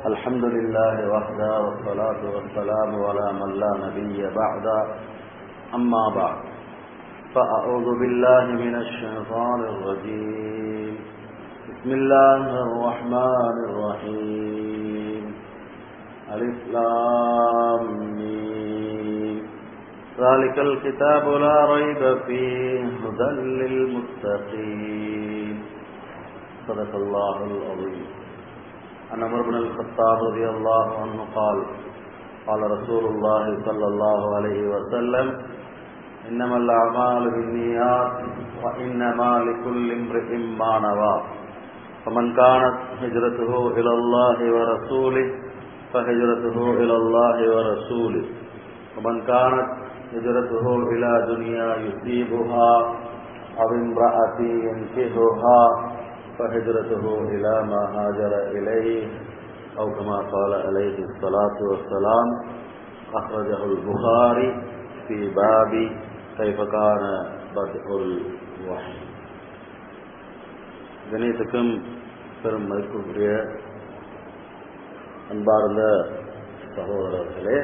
الحمد لله وحده والصلاة والسلام على من لا نبي بعده أما بعد فأعوذ بالله من الشيطان الرجيم بسم الله الرحمن الرحيم ألف لام ميم ذلك الكتاب لا ريب فيه هدى للمتقين صدق الله العظيم. عن عمر بن الخطاب رضي الله عنه قال قال رسول الله صلى الله عليه وسلم إنما الأعمال بالنيات وإنما لكل امرئ ما نوى فمن كانت هجرته إلى الله ورسوله فهجرته إلى الله ورسوله ومن كانت هجرته إلى دنيا يصيبها أو امرأة ينكحها فهجرته إلى ما هاجر إليه أو كما قال عليه الصلاة والسلام. أخرجه البخاري في باب كيف كان بدء الوحي. கணிதத்துக்கும் பெரும் மதிப்புக்குரிய அன்பார்ந்த சகோதரர்களே,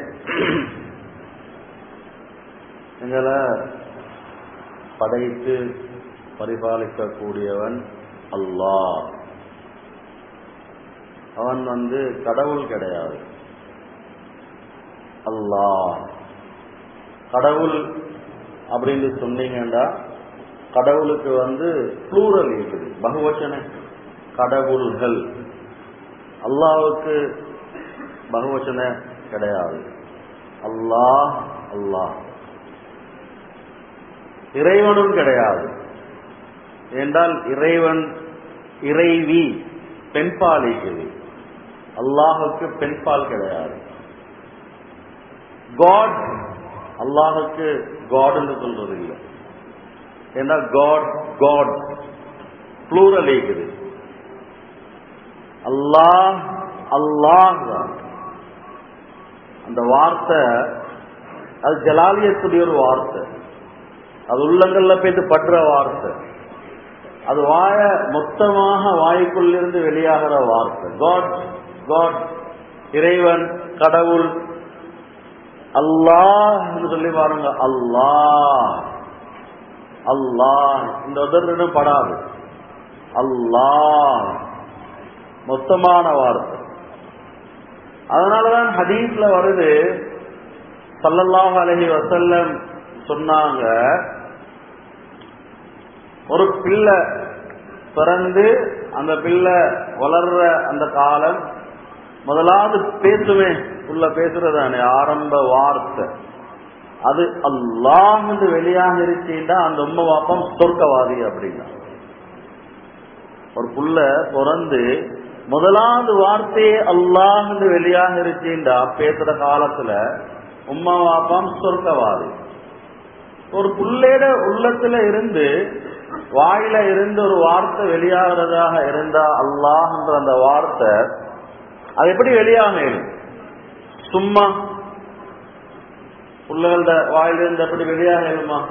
எங்களை படைத்து பரிபாலிக்கக்கூடியவன் அல்லாஹ். அவன் கடவுள் கிடையாது. அல்லாஹ் கடவுள் அப்படின்னு சொன்னீங்கன்னா கடவுளுக்கு ப்ளூரல் இருக்குது, பகுவச்சன கடவுள்கள். அல்லாஹ்வுக்கு பகுவச்சன கிடையாது. அல்லாஹ் அல்லாஹ். இறைவனும் கிடையாது. என்றால் இறைவன் இறைவி பெண்பாலிக்குது. அல்லாஹுக்கு பெண்பால் கிடையாது. காட் அல்லாஹுக்கு காட் என்று சொல்றது இல்லை. ஏன்னா காட் காட் ப்ளூரல் இருக்குது. அல்லாஹ் அல்லாஹ் தான். அந்த வார்த்தை அது ஜலாலியத்துடைய ஒரு வார்த்தை. அது உள்ளங்கள்ல போயிட்டு படுற வார்த்தை. அது மொத்தமாக வாய்க்குள்ளிருந்து வெளியாகிற வார்த்தை. காட் காட் இறைவன் கடவுள். அல்லாஹ் என்று சொல்லி பாருங்க. அல்லாஹ் அல்லாஹ் இந்த உதரிடம் படாது. அல்லாஹ் மொத்தமான வார்த்தை. அதனாலதான் ஹதீஸ்ல வருது, ஸல்லல்லாஹு அலைஹி வஸல்லம் சொன்னாங்க, ஒரு பிள்ளை பிறந்து அந்த பிள்ளை வளர்ற அந்த காலம் முதலாவது பேசுமே, உள்ள பேசுறதானே ஆரம்ப வார்த்தை, அது அல்லாஹ் என்று வெளியாக இருச்சுன்னா அந்த உம்மை வாப்பம் சொர்க்கவாதி அப்படின்னா. ஒரு புள்ள பிறந்து முதலாவது வார்த்தையே அல்லாஹ் என்று வெளியாக இருச்சுண்டா பேசுற காலத்துல உம்மா வாப்பம் சொர்க்கவாதி. ஒரு புள்ளையோட உள்ளத்துல இருந்து வாயில இருந்து ஒரு வார்த்தை வெளியாகிறதாக இருந்தா அல்லாஹ் என்ற அந்த வார்த்தை அது எப்படி வெளியாக? சும்மா புள்ளைகளோட வாயிலிருந்து எப்படி வெளியாக எழுமா?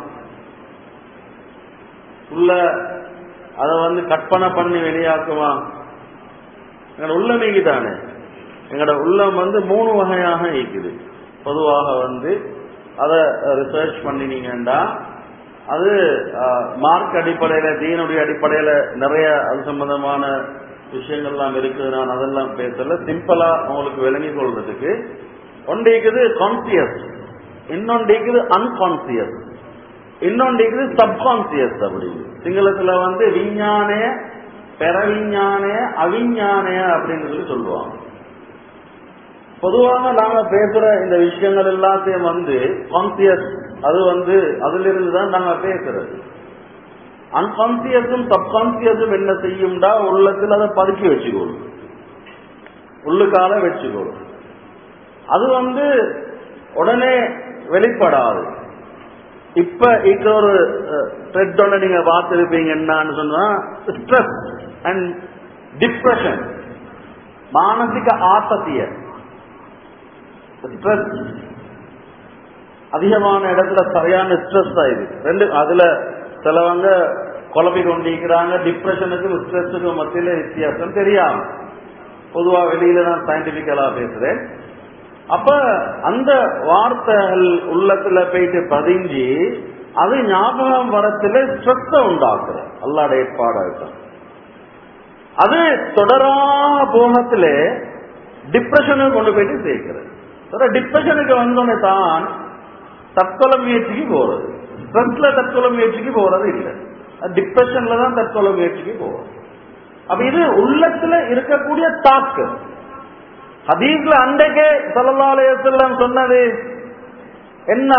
உள்ள அதை கற்பனை பண்ணி வெளியாக்குமா? எங்களோட உள்ளம் நீங்கிட்டானே. எங்களோட உள்ளம் 3 வகையாக இருக்குது. பொதுவாக அதை ரிசர்ச் பண்ணினீங்கன்னா அது மார்க் அடிப்படையில தீனுடைய அடிப்படையில நிறைய அது சம்பந்தமான விஷயங்கள்லாம் இருக்குது. நான் அதெல்லாம் பேசல. சிம்பிளா உங்களுக்கு விளங்கி கொள்றதுக்கு ஒன்று இருக்குது கான்சியஸ், இன்னொன்று இருக்குது அன்கான்சியஸ், இன்னொன்று இருக்குது சப்கான்சியஸ். அப்படி சிங்களத்துல விஞ்ஞானே பெறவிஞ்ஞானே அவிஞ்ஞானே அப்படின்னு சொல்லி சொல்லுவாங்க. பொதுவாக நாங்க பேசுற இந்த விஷயங்கள் எல்லாத்தையும் கான்சியஸ், அது அதுல இருந்து தான் நாங்க பேசுறது. அன்கான்சியஸும் சப்கான்சியஸும் என்ன செய்யும்டா உள்ளத்தில் அதை பதுக்கி வச்சுக்கொள்ளும், உள்ளுக்கால வச்சுக்கொள்ளும். அது உடனே வெளிப்படாது. இப்ப ஒரு ட்ரெட் ஒன்று நீங்க பார்த்திருப்பீங்க, என்னன்னு சொன்னா ஸ்ட்ரெஸ் அண்ட் டிப்ரெஷன், மானசிக ஆசத்திய. ஸ்ட்ரெஸ் அதிகமான இடத்துல சரியான ஸ்ட்ரெஸ் ஆயிடுது. அதுல சிலவங்க குழப்பி கொண்டிருக்கிறாங்க. டிப்ரெஷனுக்கும் ஸ்ட்ரெஸ்ஸுக்கும் மத்தியில வித்தியாசம் தெரியாம பொதுவா வெளியில நான் சயின்டிபிக்கலா பேசுறேன். அப்ப அந்த வார்த்தைகள் உள்ளத்துல போயிட்டு பதிஞ்சு அது ஞாபகம் வரத்துல ஸ்ட்ரெஸ் உண்டாக்குற அல்லாஹ்வுடைய ஏற்பாடா இருக்கும். அது தொடரா போகத்துல டிப்ரெஷனுக்கு கொண்டு போயிட்டு சேர்க்கிறது. டிப்ரெஷனுக்கு வந்தோடனே தான் தற்கொலை முயற்சிக்கு போறது. ஸ்ட்ரெஸ்ல தற்கொலை முயற்சிக்கு போறது இல்லை, டிப்ரெஷன்ல தான் தற்கொலை முயற்சிக்கு போறது. அப்ப இது உள்ளத்துல இருக்கக்கூடிய தாக்கு. ஹதீஸ்ல அன்றைக்கே ஸல்லல்லாஹு அலைஹி வஸல்லம் சொன்னது என்ன?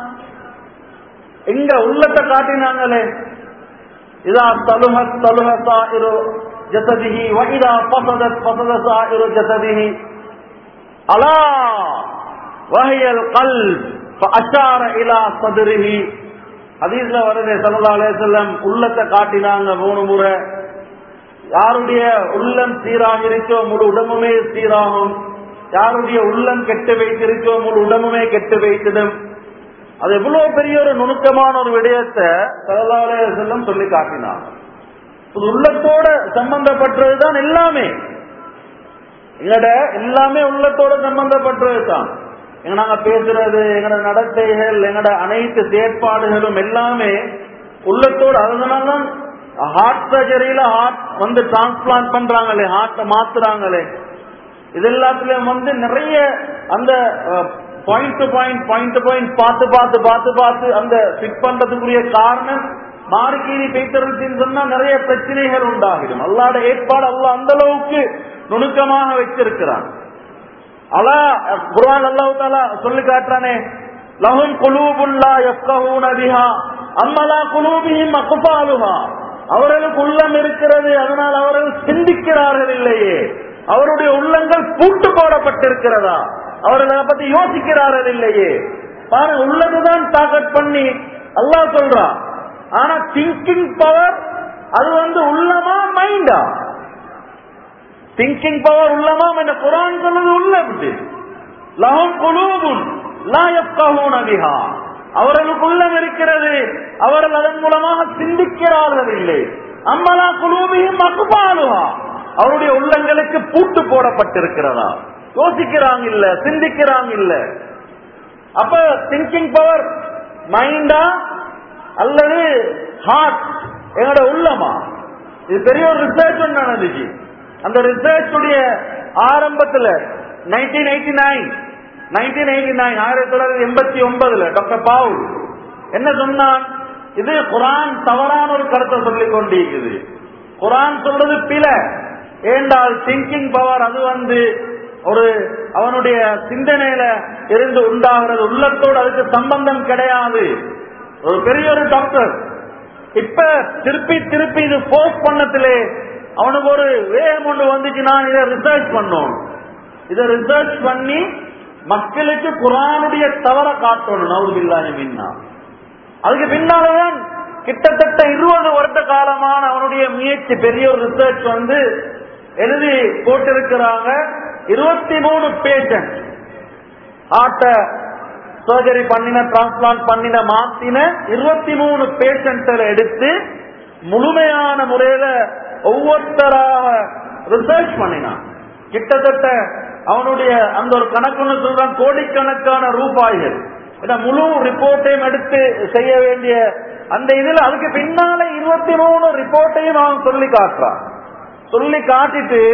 எங்க உள்ளத்தை காட்டினாங்களே, இதா தலுஹத் தலுஹ சாயிரு ஜஸதிஹி வ இதா ஃபஸதத் ஃபஸத சாயிரு ஜஸதிஹி அலா வஹியல் கல்ப் ஃபஅஷார இலா ஸத்ரிஹி. ஹதீஸ்ல வருது ஸல்லல்லாஹு அலைஹி வஸல்லம் உள்ளத்தை காட்டினாங்க 3 முறை. யாருடைய உள்ளம் சீராக இருக்கோ முழு உடம்புமே சீராகும், யாருடைய உள்ளம் கெட்டு வைத்திருக்கோ முழு உடம்புமே கெட்டு வைத்திடும். அது எவ்வளவு பெரிய ஒரு நுணுக்கமான ஒரு விடயத்தை ஸல்லல்லாஹு அலைஹி வஸல்லம் சொல்லி காட்டினாங்க. உள்ளத்தோட சம்பந்தப்பட்டதுதான் எல்லாமே, எங்கட எல்லாமே உள்ளத்தோட சம்பந்தப்பட்டதுதான். எங்க நாங்க பேசுறது, எங்கட நடத்தைகள், எங்கட அனைத்து செயற்பாடுகளும் எல்லாமே உள்ளத்தோடு. அதனால்தான் ஹார்ட் சர்ஜரியில ஹார்ட் வந்து டிரான்ஸ்பிளான்ட் பண்றாங்களே, ஹார்ட்டை மாத்துறாங்களே, இது எல்லாத்துலயும் நிறைய அந்த பாயிண்ட் டு பாயிண்ட் பார்த்து அந்த ஃபிட் பண்றதுக்குரிய காரணம் மாறிக்கீறி பேசுறதுன்னு சொன்னா நிறைய பிரச்சனைகள் உண்டாகிடும். அல்லாஹ்வுடைய ஏற்பாடு அல்லாஹ் அந்த அளவுக்கு நுணுக்கமாக வச்சிருக்கிறான். குர்ஆன் அல்லாஹ் தஆலா சொல்லி காட்டுறானே, லஹும் குலூபுன் லா யஃகஹூன பிஹா அம்மலா குலூபிஹிம் அக்ஃபாலுஹா. அவர்களுக்கு உள்ளம் இருக்கிறது, அதனால் அவர்கள் சிந்திக்கிறார்கள் இல்லையே, அவருடைய உள்ளங்கள் பூட்டு போடப்பட்டிருக்கிறதா, அவர்கள் அதை பத்தி யோசிக்கிறார்கள் இல்லையே. பாருங்க, உள்ளதுதான் டார்கெட் பண்ணி அல்லாஹ் சொல்றான். ஆனா திங்கிங் பவர் அது உள்ளமா மைண்டா? திங்கிங் பவர் உள்ளமா என்ன? குர்ஆன் சொல்லுது உள்ளது. லஹும் குலூபுன் லா யஃகஹூன பிஹா. அவர்களுக்கு உள்ளம் இருக்கிறது, அவர்கள் அதன் மூலமாக சிந்திக்கிறார்கள் இல்லை. அம்மலா குலூபிஹிம் அக்ஃபாலுஹா. அவருடைய உள்ளங்களுக்கு பூட்டு போடப்பட்டிருக்கிறதா, யோசிக்கிறாங்க இல்ல, சிந்திக்கிறாங்க இல்ல. அப்ப திங்கிங் பவர் மைண்டா அல்லது ஹார்ட், எங்களோட உள்ளமா? இது பெரிய ஒரு ரிசர்ச் ஒன்று நடந்துச்சு. அந்த ரிசர்ச் உடைய ஆரம்பத்துல 1989 டாக்டர் பவுல் என்ன சொன்னான்? இது குர்ஆன் தவறான ஒரு கருத்தை சொல்லிக் கொண்டிருக்குது. குர்ஆன் சொல்றது பிழை. ஏண்டால் திங்கிங் பவர் அது ஒரு அவனுடைய சிந்தனையில இருந்து உண்டாகிறது, உள்ளத்தோடு அதுக்கு சம்பந்தம் கிடையாது. ஒரு பெரிய ஒரு டாக்டர் இப்ப திருப்பி இது போஸ்ட் பண்ணத்திலே அவனுக்கு ஒரு வேகம் ஒன்று வந்துச்சு, நான் இதை ரிசர்ச் பண்ணணும், இதை ரிசர்ச் பண்ணி மக்களுக்கு குர்ஆனுடைய தவற காட்டணும். நவுதுபில்லாஹி மின்னா. அதுக்கு பின்னால்தான் கிட்டத்தட்ட 20 வருட காலமான அவனுடைய முயற்சி, பெரிய ஒரு ரிசர்ச் எழுதி போட்டிருக்கிறாங்க. 23 பேஷண்ட் ஹார்ட்ட சர்ஜரி பண்ணின, டிரான்ஸ்பிளான்ட் பண்ணின, மாத்தின 23 பேஷண்ட்ல எடுத்து முழுமையான முறையில ஒவ்வொருத்தராக ரிசர்ச் பண்ணினான். கிட்டத்தட்ட அவனுடைய அந்த ஒரு கணக்குன்னு சொல்றான், கோடிக்கணக்கான ரூபாய்கள். முழு ரிப்போர்ட்டையும் எடுத்து செய்ய வேண்டிய அந்த இதுல அதுக்கு பின்னால 23 ரிப்போர்ட்டையும் அவன் சொல்லி காட்டுறான். சொல்லி காட்டிட்டு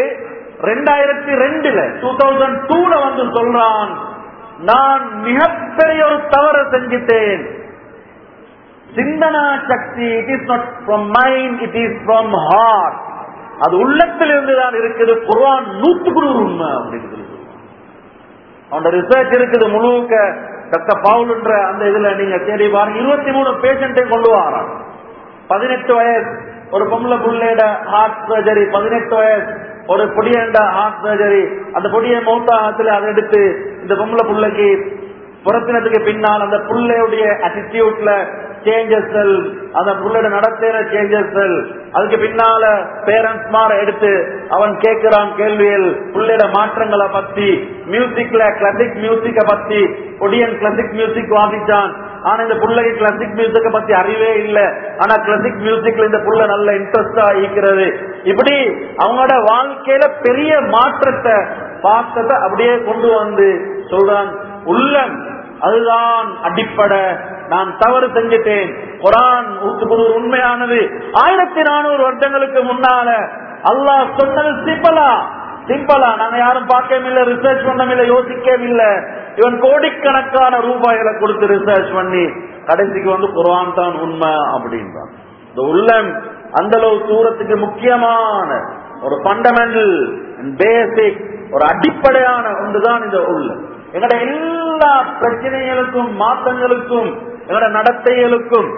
2002 சொல்றான், நான் மிகப்பெரிய ஒரு தவறு செஞ்சிட்டேன். சிந்தனா சக்தி it is not from mind, it is from heart. அது உள்ளத்தில் இருந்துதான் இருக்குது. குர்ஆன் 100% உண்மை அப்படின்னு சொல்லி அவனோட ரிசர்ச் இருக்குது முழுக்க. டாக்டர் பவுல்ன்ற அந்த இதுல நீங்க தேடி பாருங்க. 23 பேஷண்டை கொண்டு வரான். 18 வயசு ஒரு பொம்பளை புள்ளையோட ஹார்ட் சர்ஜரி, 18 வயசு ஒரு பொடியண்ட ஹார்ட் சர்ஜரி. அந்த பொடிய மௌத்தாகத்துல அதை எடுத்து இந்த பொம்பளை புள்ளைக்கு புறத்தினத்துக்கு பின்னால் அந்த புள்ளையுடைய அட்டிடியூட்ல சேஞ்சஸ், அந்த புள்ளையோட நடத்தையில சேஞ்சஸ், அதுக்கு பின்னால பேரண்ட்ஸ் மார எடுத்து அவன் கேட்கிறான் கேள்விகள் புள்ளையோட மாற்றங்களை பத்தி. மியூசிக்ல கிளாசிக் மியூசிக்க பத்தி, பொடியன் கிளாசிக் மியூசிக் வாசிச்சான். ஆனா இந்த புள்ளைக்கு கிளாசிக் மியூசிக்க பத்தி அறிவே இல்லை, ஆனா கிளாசிக் மியூசிக்ல இந்த புள்ள நல்ல இன்ட்ரெஸ்டா இருக்கிறது. இப்படி அவங்களோட வாழ்க்கையில பெரிய மாற்றத்தை பாக்கத்தை அப்படியே கொண்டு வந்து சொல்றான், உள்ளம் அதுதான் அடிப்படை. நான் தவறு செஞ்சிட்டேன். குர்ஆன் உண்மையானது. 1400 வருடங்களுக்கு முன்னால அல்லாஹ் சொன்னது சிம்பிளா நாங்க யாரும் பார்க்கவில்லை, ரிசர்ச் பண்ணவில்லை, யோசிக்கவில்லை. இவன் கோடிக்கணக்கான ரூபாய்களை கொடுத்து ரிசர்ச் பண்ணி கடைசிக்கு வந்து குர்ஆன் தான் உண்மை அப்படின்றான். இந்த உள்ளம் அந்த அளவு தூரத்துக்கு முக்கியமான ஒரு ஃபண்டமெண்டல் பேசிக் ஒரு அடிப்படையான ஒன்றுதான் இந்த உள்ளம். எங்கட எல்லா பிரச்சனைகளுக்கும் மாற்றங்களுக்கும் எங்கட நடத்தைகளுக்கும்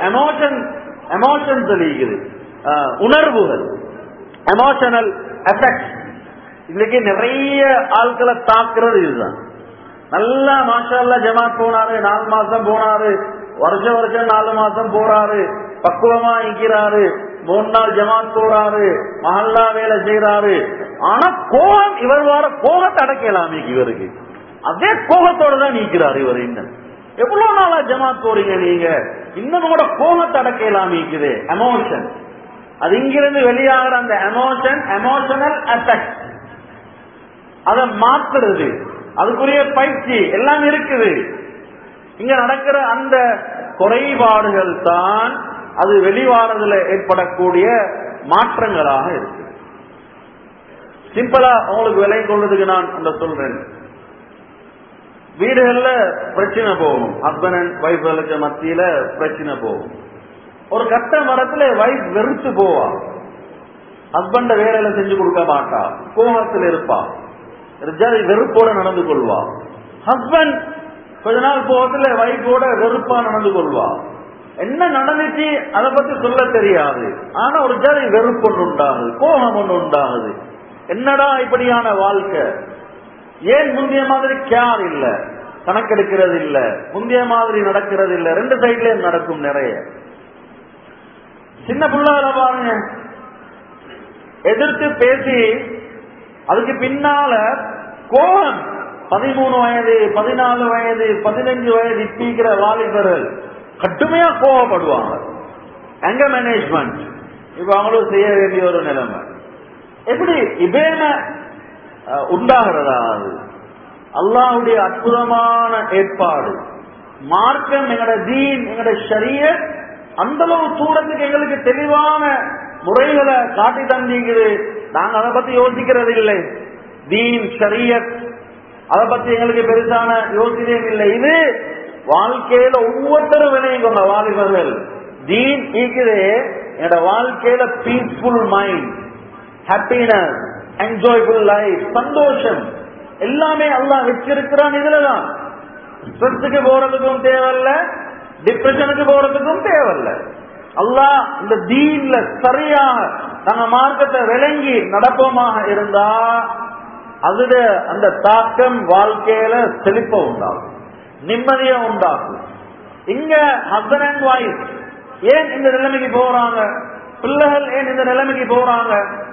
எமோஷன்ஸ் இருக்குது, உணர்வுகள், எமோஷனல் எஃபெக்ட். இன்னைக்கு நிறைய ஆட்களை தாக்குறது இதுதான். நல்லா மாஷா அல்லாஹ் ஜமாத் போனாரு, 4 மாசம் போனாரு, வருஷம் 4 மாசம் போறாரு, பக்குவமா இருக்கிறாரு, 3 நாள் ஜமாத் போறாரு, மஹல்லா வேலை செய்யறாரு. ஆனா கோபம் இவர் வர கோபத்தை அடக்கலாமே இவருக்கு, அதே கோபத்தோட தான் நீக்கிறாரு இவர். இன்னும் எவ்வளவு நாளா ஜமாத் போறீங்க நீங்க, இன்னும் கூட கோபத்தை அடக்கலாம் இருக்குது. எமோஷன் அது இங்கிருந்து வெளியாகிற அந்த எமோஷனல் அஃபெக்ட் அதை மாத்துறது, அதுக்குரிய பயிற்சி எல்லாம் இருக்குது. இங்க நடக்கிற அந்த குறைபாடுகள் தான் அது வெளிவாரதுல ஏற்படக்கூடிய மாற்றங்களாக இருக்கு. சிம்பிளா உங்களுக்கு விலை கொள்றதுக்கு நான் அந்த சொல்றேன். வீடுகள்ல பிரச்சனை போகும், ஹஸ்பண்ட் அண்ட் வைஃப்களுக்கு மத்தியில பிரச்சனை போகும். ஒரு கட்ட மரத்துல வைஃப் வெறுத்து போவா, ஹஸ்பண்ட வேலையில செஞ்சு கொடுக்க மாட்டா, கோபத்தில் இருப்பா, வெறுப்போட நடந்து கொள்வா. ஹஸ்பண்ட் கொஞ்ச நாள் போகத்துல வைஃபோட வெறுப்பா நடந்து கொள்வா. என்ன நடந்துச்சு அதை பத்தி சொல்ல தெரியாது, ஆனா ஒரு ஜாதி வெறுப்பு ஒன்று உண்டாகுது, கோபம் ஒன்று உண்டாகுது. என்னடா இப்படியான வாழ்க்கை, ஏன் முந்தைய மாதிரி கேர் இல்ல, கணக்கெடுக்கிறது இல்ல, முந்தைய மாதிரி நடக்கிறது இல்ல. 2 சைட்லயும் நடக்கும் நிறைய. சின்ன பிள்ளைகளை பாருங்க, எதிர்த்து பேசி அதுக்கு பின்னால கோபம் 13 வயது 14 வயது 15 வயது இப்பீக்கிற வாலிபர்கள் கடுமையா கோபப்படுவாங்க. எங்க மேனேஜ்மெண்ட் இப்ப அவங்களும் செய்ய வேண்டிய ஒரு நிலைமை. எப்படி இபேன உண்டாகிறதா? அது அல்லாஹ்வுடைய அற்புதமான ஏற்பாடு. மார்க்கம் எங்கட தீன் எங்கட ஷரியத் அந்த அளவு தூரத்துக்கு எங்களுக்கு தெளிவான முறைகளை காட்டி தந்திக்குது. நாங்க அதை பத்தி யோசிக்கிறது இல்லை. தீன் ஷரியத் அதை பத்தி எங்களுக்கு பெருசான யோசனையும் இல்லை. இது வாழ்க்கையில ஒவ்வொருத்தரும் வினையும் கொண்ட வாலிபர்கள். தீன் இருக்குது என்னோட வாழ்க்கையில peaceful mind, happiness, enjoyful life, சந்தோஷம் எல்லாமே அல்லாஹ் வச்சிருக்கிறான். இதுலதான் ஸ்ட்ரெஸ்ஸுக்கு போறதுக்கும் தேவையில்ல, டிப்ரெஷனுக்கு போறதுக்கும் தேவையில்ல. அல்லாஹ் இந்த தீன்ல சரியாக நாங்க மார்க்கத்தை விளங்கி நடப்போமாக இருந்தா அதுட அந்த தாக்கம் வாழ்க்கையில செழிப்ப உண்டாகும், நிம்மதியா உண்டாகும். இங்க ஹஸ்பண்ட் அண்ட் வைஃப் ஏன் இந்த நிலைமைக்கு போறாங்க, பிள்ளைகள் ஏன் இந்த நிலைமைக்கு போறாங்க?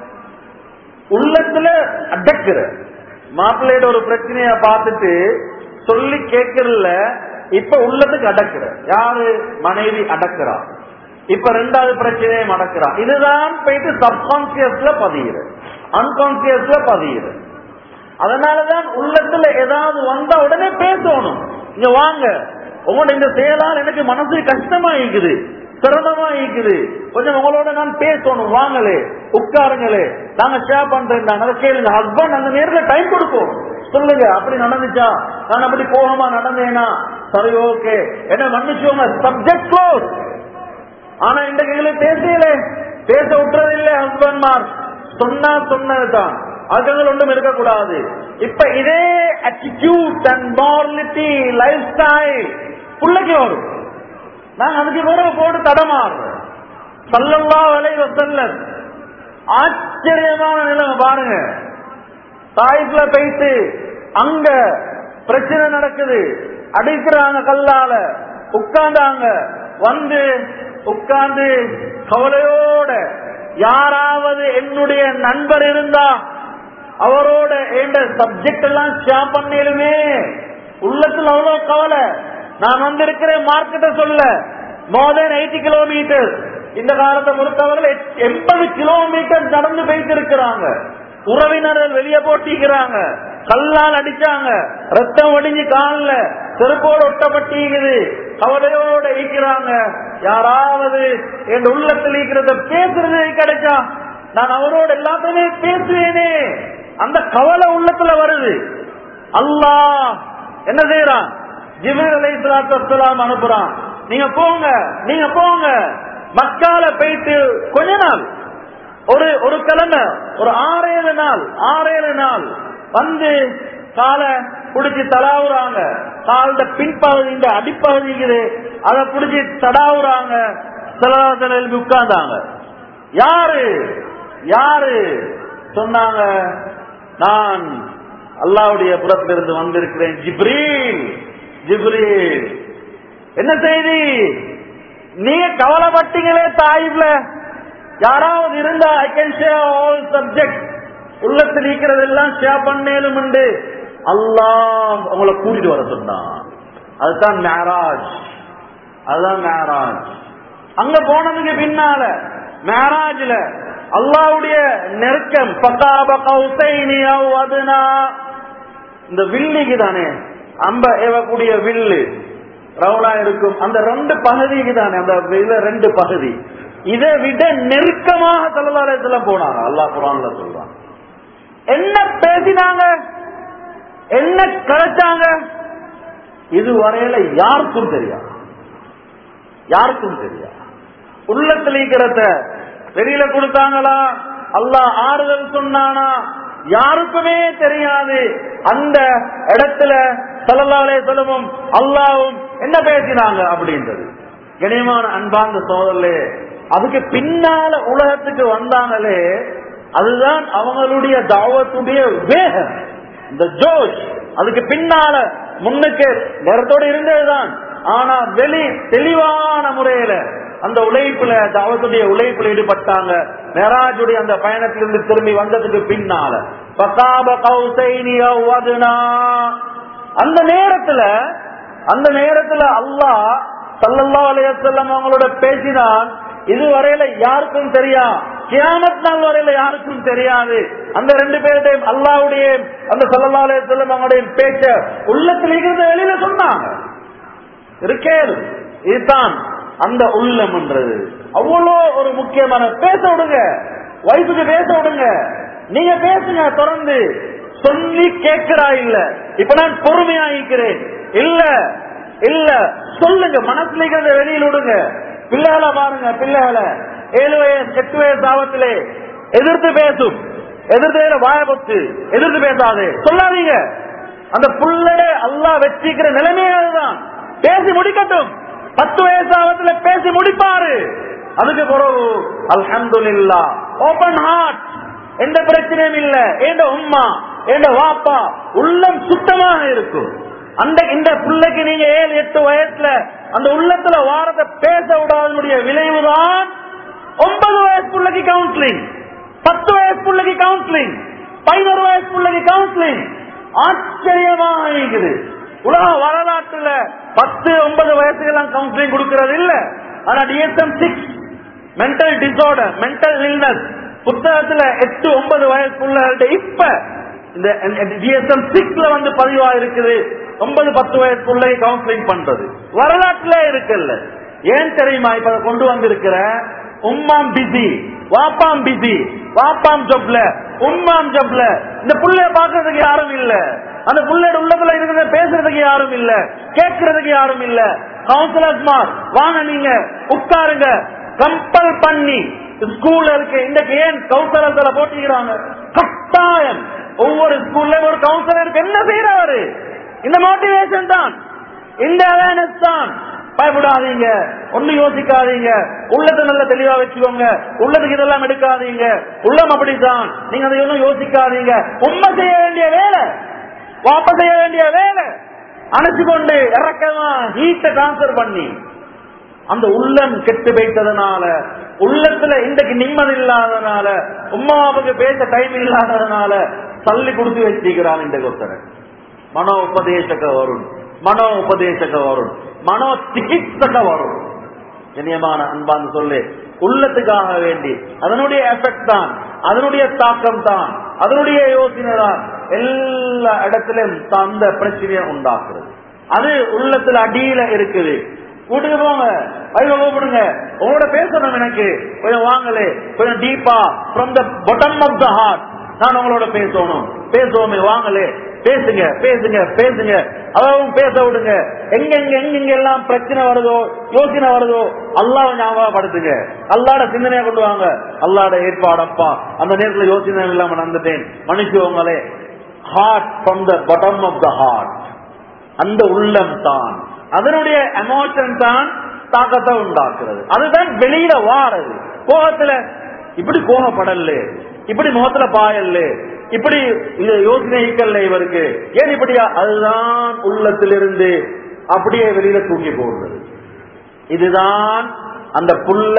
உள்ளத்துல அடக்குற மாப்பிள்ளையோட ஒரு பிரச்சனைய பார்த்துட்டு சொல்லி கேட்கறல, இப்ப உள்ளத்துக்கு அடக்குற. யாரு? மனைவி அடக்குறா. இப்ப 2வது பிரச்சனையும் அடக்குறா. இதுதான் போயிட்டு சப்கான்சியஸ்ல பதியுற, அன்கான்சியஸ்ல பதியுற. அதனாலதான் உள்ளத்துல ஏதாவது வந்தா உடனே பேசணும். இங்க வாங்க, உங்களோட இந்த செயலால் எனக்கு மனசு கஷ்டமா இருக்குது, சிரமமா இருக்குது, கொஞ்சம் உங்களோட நான் பேசணும், வாங்களே, உட்காருங்களே, நாங்க ஷேர் பண்றேன், அதை கேளுங்க. ஹஸ்பண்ட் அந்த நேரத்தில் டைம் கொடுக்கும், சொல்லுங்க அப்படி நடந்துச்சா, நான் அப்படி கோபமா நடந்தேனா, சரி ஓகே என்ன மன்னிச்சுவோங்க, சப்ஜெக்ட் க்ளோஸ். ஆனா இந்த கையில பேசல, பேச விட்டுறது இல்லை ஹஸ்பண்ட்மார். சொன்னதுதான், அதுகள் ஒன்றும் இருக்கக்கூடாது. இப்ப இதே attitude and morality life style பிள்ளைக்கு வரும். நாங்க அதுக்கு பிறகு போட்டு தடமாறுறோம். ஸல்லல்லாஹு அலைஹி வஸல்லம் ஆச்சரியமான நிலைமை பாருங்க. தாயிஃப்ல போயிட்டு அங்க பிரச்சனை நடக்குது, அடிக்கிறாங்க கல்லால, உட்கார்ந்தாங்க. வந்து உட்கார்ந்து கவலையோட, யாராவது என்னுடைய நண்பர் இருந்தா அவரோட எந்த சப்ஜெக்ட் எல்லாம் ஷேர் பண்ணிடுமே, உள்ளத்துல அவ்வளவு கவலை. நான் வந்திருக்கிறேன் மார்க்கெட்ட சொல்ல. More than 80 kilometre. இந்த காலத்தை பொறுத்தவர்கள் 80 கிலோமீட்டர் நடந்து போயிட்டு உறவினர்கள் வெளியே போட்டிக்கிறாங்க, கல்லால் அடிச்சாங்க, ரத்தம் வடிஞ்சு காலில் செருப்போடு ஒட்டப்பட்டிருக்குது, கவலையோட இருக்கிறாங்க. யாராவது என் உள்ளத்தில் இருக்கிறத பேசுறது கிடைச்சா நான் அவரோட எல்லாத்தையுமே பேசுவேனே, அந்த கவலை உள்ளத்துல வருது. அல்லாஹ் என்ன செய்யறான்? ஜிப்ரீல் அலைஹிஸ்ஸலாத்து வஸ்ஸலாம் அனுப்புறான். நீங்க போங்க மக்கால போயிட்டு கொஞ்ச நாள், ஒரு கிழமை, ஒரு 6-7 நாள் வந்து காலை புடிச்சு தடாவுறாங்க. கால பின்பகுதி இந்த அடிப்பகுதிக்குது, அதை புடிச்சு தடாவுறாங்க. உட்கார்ந்தாங்க. யாரு சொன்னாங்க? நான் அல்லாஹ்வுடைய புறத்திலிருந்து வந்திருக்கிறேன், ஜிப்ரீல். என்ன செய்தி? நீங்க கவலைப்பட்டீங்களே தாயிப்ல, யாராவது இருந்தா I can share all subject, உள்ளத்தில் இருக்கிறதெல்லாம் ஷேர் பண்ணேலும் உண்டு. அல்லாஹ் உங்களை கூட்டிட்டு வர சொன்னான். அதுதான் மேராஜ். அங்க போனதுக்கு பின்னால மேராஜ்ல அல்லாஹ்வுடைய நெருக்கம், இந்த வில்லிக்கு தானே அம்ப ஏவக்கூடிய வில்லு ரவுலா இருக்கும், அந்த 2 பகுதிக்கு தானே அந்த 2 பகுதி, இதை விட நெருக்கமாக ஸல்லல்லாஹு அலைஹி வஸல்லம் போனாங்க. அல்லாஹ் குர்ஆன்ல சொல்றான். என்ன பேசினாங்க, என்ன கலைச்சாங்க, இதுவரையில யாருக்கும் தெரியாது. உள்ளத்தில் இருக்கிறத வெளியில கொடுத்தாங்களா, அல்லாஹ் ஆறுதல் சொன்னானா, யாருக்குமே தெரியாது. அந்த இடத்துல ஸல்லல்லாஹு அலைஹி வஸல்லம் அல்லாஹ்வும் என்ன பேசினாங்க அப்படின்றது. கண்ணியமான அன்பார்ந்த சகோதரர்களே, அதுக்கு பின்னால உலகத்துக்கு வந்தாங்களே, அதுதான் அவங்களுடைய தாவத்துடைய வேகம், இந்த ஜோஷ். அதுக்கு பின்னால முன்னுக்கு நேரத்தோடு இருந்ததுதான். ஆனா தெளிவான முறையில அந்த உழைப்புல, தாவத்துடைய உழைப்புல ஈடுபட்டாங்க. மேராஜுடைய அந்த பயணத்திலிருந்து திரும்பி வந்ததுக்கு பின்னால அந்த நேரத்துல அல்லாஹ் ஸல்லல்லாஹு அலைஹி வஸல்லம் அவங்களோட பேசினான். இதுவரையில யாருக்கும் தெரியா, கியாமத் நாள் வரையில யாருக்கும் தெரியாது. அந்த 2 பேருடையும் அல்லாஹ்வுடைய அந்த ஸல்லல்லாஹு அலைஹி வஸல்லம் அவங்களுடைய பேச்ச உள்ளத்தில் இருந்து வெளியில சொன்னாங்க. இருக்கேன், இதுதான் அந்த உள்ளம் என்றது. அவ்வளோ ஒரு முக்கியமான. பேச விடுங்க, வயசுக்கு பேச விடுங்க, நீங்க பேசுங்க, தொடர்ந்து சொல்லி கேட்கிறா இல்ல. இப்ப நான் பொறுமையா இருக்கிறேன் இல்ல சொல்லுங்க, மனசுல இருக்கிறத வெளியில் விடுங்க. பிள்ளைகளை பாருங்க, பிள்ளைகளை 7 வயசு 8 வயசு ஆபத்திலே எதிர்த்து பேசும், எதிர்த்து வாயபத்து எதிர்த்து பேசாது சொல்லாதீங்க. அந்த புள்ளை அல்லாஹ் வச்சிக்கிற நிலைமையே அதுதான். பேசி முடிக்கட்டும். 10 வயசு ஆபத்துல பேசி முடிப்பாரு. அதுக்கு பிறகு அல்ஹம்துலில்லாஹ், ஓபன் ஹார்ட், எந்த பிரச்சனையும் இல்ல, எந்த உம்மா எந்த வாப்பா உள்ளம் சுத்தமாக இருக்கும். அந்த இந்த பிள்ளைக்கு நீங்க 7-8 வயசுல அந்த உள்ளத்துல வாரத்தை பேச விடாதனுடைய விளைவுதான் 9 வயசு பிள்ளைக்கு கவுன்சிலிங், 10 வயசு பிள்ளைக்கு கவுன்சிலிங், 11 வயசு பிள்ளைக்கு கவுன்சிலிங். ஆச்சரியமாக இருக்குது. உலக வரலாற்றுல 10-9 வயசுக்கெல்லாம் கவுன்சிலிங் கொடுக்கிறது இல்ல. ஆனா DSM-6 mental disorder, mental illness புத்தகத்துல 8-9 வயசுக்குள்ள இப்ப இந்த DSM-6 வந்து பதிவா இருக்குது. 9-10 வயசுக்குள்ள கவுன்சிலிங் பண்றது வரலாற்றுல இருக்குல்ல. ஏன் தெரியுமா? இப்ப கொண்டு வந்திருக்கிற உம்மாம் பிஸி, வாப்பாம் பிஸி, வாப்பாம் ஜப்ல, உம்மாம் ஜப்ல. இந்த புள்ளைய பாக்குறதுக்கு யாரும் இல்ல, அந்த புள்ளையோட உள்ளத்துல இருக்கிறத பேசுறதுக்கு யாரும் இல்ல, கேட்கறதுக்கு யாரும் இல்ல. கவுன்சிலர்ஸ் வாங்க, நீங்க உட்காருங்க, கம்பல் பண்ணி ஸ்கூல்ல இருக்கு. இன்றைக்கு ஏன் கவுன்சிலர்ஸ் போட்டிக்கிறாங்க? கட்டாயம் ஒவ்வொரு ஸ்கூல்ல ஒரு கவுன்சிலருக்கு என்ன செய்யறாரு? இந்த மோட்டிவேஷன் தான், இந்த அவேர்னஸ் தான். பயப்படாதீங்க, ஒண்ணு யோசிக்காதீங்க, உள்ளத்தை நல்ல தெளிவா வச்சுக்கோங்க, உள்ளத்துக்கு இதெல்லாம் எடுக்காதீங்க, உள்ளம் அப்படித்தான், நீங்க அதை ஒன்னும் யோசிக்காதீங்க. உண்மை செய்ய வேண்டிய வேலை, வாபஸ் செய்ய வேண்டிய வேலை, அணைச்சு கொண்டு இறக்கமா ஹீட்டை டிரான்ஸ்பர் பண்ணி அந்த உள்ளம் கெட்டு வைத்ததுனால, உள்ளத்துல இன்றைக்கு நிம்மதி இல்லாததுனால, உம்மாவுக்கு பேச டைம் இல்லாததுனால தள்ளி கொடுத்து வச்சிருக்கிறான். இந்த ஒருத்தர் மனோ உபதேசக வருண் மனோ உபதேசக வரும், மனோ சிகிச்சக வரும். கண்ணியமான அன்பான்னு சொல்லு, உள்ளத்துக்காக வேண்டி அதனுடைய எஃபெக்ட் தான், அதனுடைய தாக்கம் தான், அதனுடைய யோசனை தான் எல்லா இடத்திலும் அந்த பிரச்சனையை உண்டாக்குறது. அது உள்ளத்துல அடியில இருக்குது. வீட்டுக்கு போங்க, வயல கூப்பிடுங்க, உங்களோட பேசணும், எனக்கு கொஞ்சம் வாங்கலே, கொஞ்சம் டீப்பா from the bottom of the heart நான் உங்களோட பேசணும், பேசுவோமே வாங்கலே, பேசுங்க பேசுங்க பேசுங்க, அதாவது பேச விடுங்க. எங்க எல்லாம் பிரச்சனை வருதோ யோசனை வருதோ அல்லாஹ் ஞாபகப்படுத்துங்க, அல்லாட சிந்தனையை கொண்டு வாங்க. அல்லாட ஏற்பாடப்பா, அந்த நேரத்தில் யோசனை இல்லாம நடந்துட்டேன், மன்னிச்சுவங்களே. Heart from the bottom of the heart, அந்த உள்ளம் தான், அதனுடைய எமோஷன் தான் தாக்கத்தை உண்டாக்குறது. அதுதான் வெளியில வாரது. கோபத்துல இப்படி கோபப்படல, இப்படி முகத்துல பாயல்ல, இப்படி யோசனைக்கல்ல இவருக்கு ஏன் இப்படியா, அதுதான் உள்ளத்திலிருந்து அப்படியே வெளியில தூங்கி போடுறது. இதுதான் அந்த புள்ள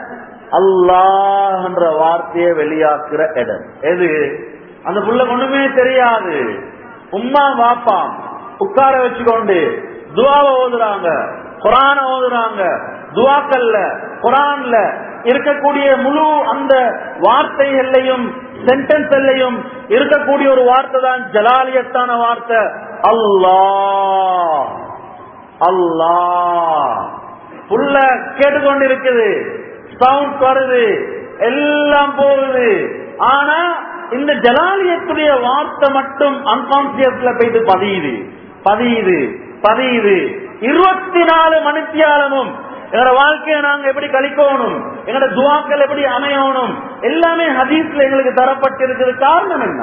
அல்லாஹ் என்ற வார்த்தையை வெளியாக்குற இடம். எது? அந்த புள்ள ஒண்ணுமே தெரியாது, உம்மா வாப்பா உட்கார வச்சுக்கொண்டு துவாவை ஓதுறாங்க, குரான ஓதுறாங்க. துவாக்கல்ல குரான்ல இருக்கக்கூடிய முழு அந்த வார்த்தைகளையும் சென்டென்ஸ்லையும் இருக்கக்கூடிய ஒரு வார்த்தை தான் ஜலாலியத்தான வார்த்தை, அல்லாஹ் அல்லாஹ். புள்ள கேட்டுக்கொண்டிருக்குது, சவுண்ட் வருது, எல்லாம் போகுது. ஆனா இந்த ஜலாலியத்துடைய வார்த்தை மட்டும் அன்கான்சியஸ்ல போயிட்டு பதியுது பதியுது பதியுது. 24 மணித்தியாலமும் எங்களோட வாழ்க்கையை நாங்க எப்படி கழிக்கணும், எங்களோட துவாக்கள் எப்படி அமையணும், எல்லாமே ஹதீஸ்ல எங்களுக்கு தரப்பட்டிருக்கிறது. காரணம் என்ன?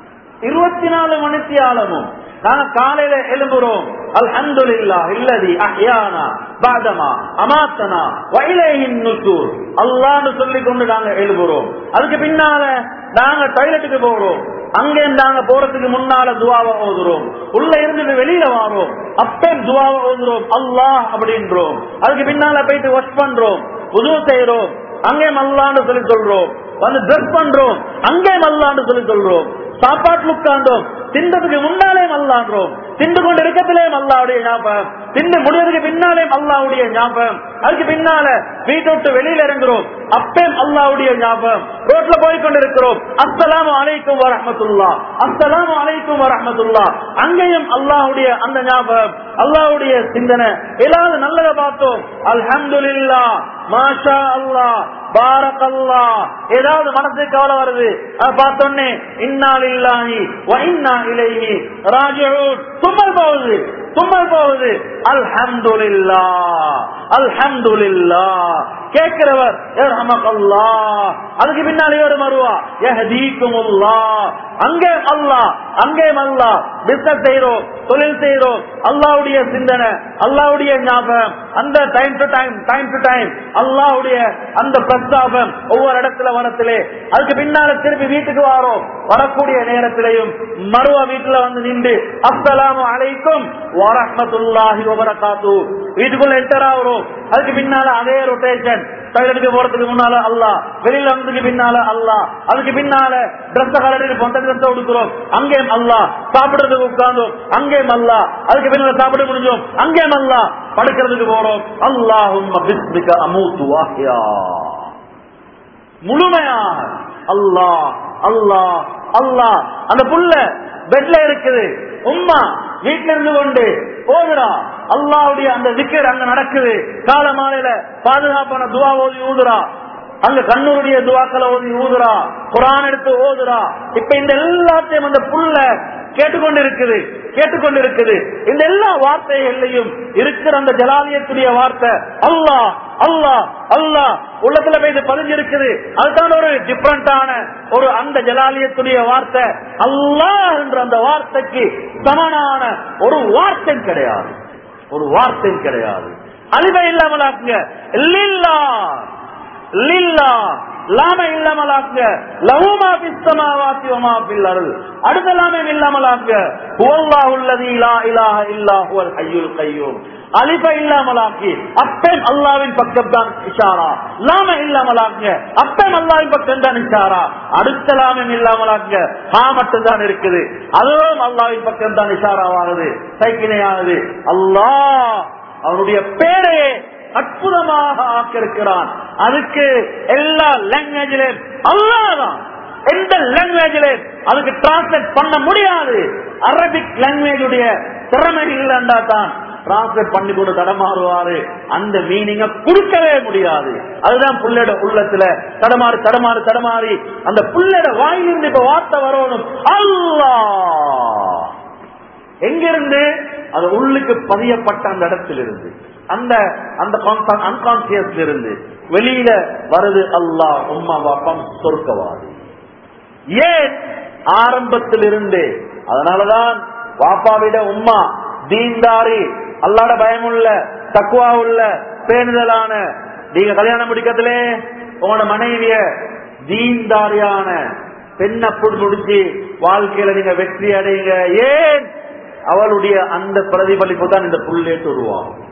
24 மணித்தியாலமும் நாங்க காலையில எழும்புறோம், அல்ஹம்துலில்லாஹ் இல்லதி அஹ்யானா பஅதமா அமாத்தனா வ இலைஹின் நுஷூர், அல்லாஹ்னு சொல்லி கொண்டு நாங்க எழும்புறோம். அதுக்கு பின்னால நாங்க டாய்லெட்டுக்கு போறோம், அங்கே நாங்க போறதுக்கு முன்னால துவாவை ஓதுறோம், உள்ள இருந்து வெளியில வாரோம், அப்பே துவாவை ஓதுறோம், அல்லாஹ் அப்படின்றோம். அதுக்கு பின்னால போயிட்டு வாஷ் பண்றோம், wudu செய்யறோம், அங்கே அல்லாஹ்னு சொல்லி சொல்றோம். வந்து ட்ரெஸ் பண்றோம், அங்கே அல்லாஹ்னு சொல்லி சொல்றோம். சாப்பாட்டுல உட்கார்ந்தோம், தின்றதுக்கு முன்னாலே அல்லாஹ்ன்றோம், தின்று கொண்டு இருக்கத்திலே அல்லாஹ்வுடைய ஞாபகம், தின்று முடியறதுக்கு பின்னாலே அல்லாஹ்வுடைய ஞாபகம். அதுக்கு பின்னால வீட்டை விட்டு வெளியில இறங்குறோம், அப்பே அல்லாஹ்வுடைய ஞாபகம். ரோட்ல போய் கொண்டிருக்கிறோம், அஸ்ஸலாமு அலைக்கும் வரஹ்மத்துல்லாஹ், அஸ்ஸலாமு அலைக்கும் வரஹ்மத்துல்லாஹ், அங்கேயும் அல்லாஹ்வுடைய அந்த ஞாபகம், அல்லாஹ்வுடைய சிந்தனை. ஏதாவது நல்லதை பார்த்தோம், அல்ஹம்துலில்லாஹ், மாஷா அல்லாஹ், பாரக்கல்லாஹ். ஏதாவது மனசுக்கு கவலை வருது, பார்த்தோன்னே இன்னா லில்லாஹி வ இன்னா இலைஹி ராஜிஊன், தும்மல் போகுது தும்மல் போகுது, அல்ஹம்துலில்லாஹ் அல்ஹம்துலில்லாஹ். கேட்கிறவர் யர்ஹமக்கல்லாஹ், அதுக்கு பின்னாலே ஒரு மருவா யஹ்தீகுமுல்லாஹ், அங்கே அல்லாஹ் அங்கே அல்லாஹ். பிசினஸ் செய்யறோம், தொழில் செய்யறோம், அல்லாஹ்வுடைய சிந்தனை, அல்லாஹ்வுடைய ஞாபகம், அந்த டைம் டு டைம் அல்லாஹ்வுடைய அந்த பிரஸ்தாபம் ஒவ்வொரு இடத்துல வரத்திலே. அதுக்கு பின்னால திருப்பி வீட்டுக்கு வரோம், வரக்கூடிய நேரத்திலையும் மருவா வீட்டுல வந்து நின்று அஸ்ஸலாமு அலைக்கும் வரஹ்மத்துல்லாஹி வபரகாத்துஹு, வீட்டுக்குள்ள என்டர் ஆகிறோம். அதுக்கு பின்னால அதே ரொட்டேஷன், டாய்லெட்டுக்கு போறதுக்கு முன்னால அல்லாஹ், வெளியில வந்ததுக்கு பின்னால அல்லாஹ், அதுக்கு பின்னால டிரெஸ் கலரில் பொந்த டிரெஸ் கொடுக்கிறோம், அங்கே அல்லாஹ். சாப்பிடுறதுக்கு உட்கார்ந்தோம், அங்கே அல்லாஹ். அதுக்கு பின்னால சாப்பிட முடிஞ்சோம், அங்கே அல்லாஹ். படுக்கிறதுக்கு போறோம், அல்லாஹும்ம பிஸ்மிக அமூது வ அஹ்யா, முழுமையாக அல்லாஹ் அல்லாஹ் அல்லாஹ். அந்த புள்ள பெட்ல இருக்குது, உம்மா வீட்டில இருந்து கொண்டு ஓதுறா, அல்லாஹ்வுடைய அந்த திக்ர் அங்க நடக்குது. கால மாலையில பாதுகாப்பான துவா ஓதி ஊதுறா, அங்க கண்ணூருடைய துவாக்களை ஓதி ஊதுறா, குர்ஆன் எடுத்து ஓதுறா. இப்ப இந்த எல்லாத்தையும் அந்த புள்ள கேட்டுக்கொண்டிருக்குது. இந்த எல்லா வார்த்தைகளையும் இருக்கிற அந்த ஜலாலியத்துடைய வார்த்தை அல்லாஹ் அல்லாஹ் அல்லாஹ் உள்ளத்துல போய் பதிஞ்சிருக்குது. அதுதான் ஒரு டிஃபரண்டான ஒரு அந்த ஜலாலியத்துடைய வார்த்தை. அல்லாஹ் என்ற அந்த வார்த்தைக்கு சமனான ஒரு வார்த்தை கிடையாது, ஒரு வார்த்தை கிடையாது. அலிபை இல்லாமலாக்குங்க, லில்லாஹ் லில்லாஹ், லாம இல்லாமலாக்குங்க, லஹு மா ஃபிஸ் ஸமாவாத்தி வ மா ஃபில் அர்த், அடுத்த லாம இல்லாமலாக்குங்க, ஹுவல்லாஹு அல்லதீ லா இலாஹ இல்லா ஹுவல் ஹய்யுல் கய்யூம், அலிப இல்லாமலாக்கி அப்பேம் அல்லாவின் பக்கம் தான் இஷாரா, லாம இல்லாமலாக்குங்க அப்பேம் அல்லாவின் பக்கம் தான் இஷாரா, அடுத்த லாமம் இல்லாமலாக்குங்க ஹா மட்டும் தான் இருக்குது, அதுவும் அல்லாவின் பக்கம் தான் இஷாராவானது, சைக்கிணையானது. அல்லாஹ் அவனுடைய பேரே அற்புதமாக ஆக்கியிருக்கிறான். அதுக்கு எல்லா லாங்குவேஜிலும் அல்லாஹ் தான், எந்த லாங்குவேஜிலே அதுக்கு டிரான்ஸ்லேட் பண்ண முடியாது. அரபிக் லாங்குவேஜ் உடைய திறமை இல்லைண்டா தான் டிரான்ஸ்லேட் பண்ணி கொண்டு தடமாறுவாரு, அந்த மீனிங்க கொடுக்கவே முடியாது. அதுதான் புள்ளட உள்ளத்துல தடமாறி தடமாறி தடமாறி அந்த புள்ளட வாயிலிருந்து இப்ப வார்த்தை வரணும். அல்லாஹ் எங்கிருந்து? அது உள்ளுக்கு பதியப்பட்ட அந்த இடத்திலிருந்து, அந்த அன்கான்சியஸ்ல இருந்து வெளியில வருது. அல்லாஹ் உம்மா பாப்பம் சொர்க்கவாதி. ஏன்? ஆரம்பத்திலிருந்து. அதனாலதான் வாப்பாவிட உம்மா தீன்தாரி, அல்லாஹ்ட பயமுள்ள, தக்வா உள்ள, பேணுதலான. நீங்க கல்யாணம் முடிக்கத்திலே உங்களோட மனைவிய தீன்தாரியான பெண்ணை முடிச்சு வாழ்க்கையில நீங்க வெற்றி அடைங்க. ஏன்? அவளுடைய அந்த பிரதிபலிப்பு தான் இந்த புள்ளேட்டு உருவாகும்.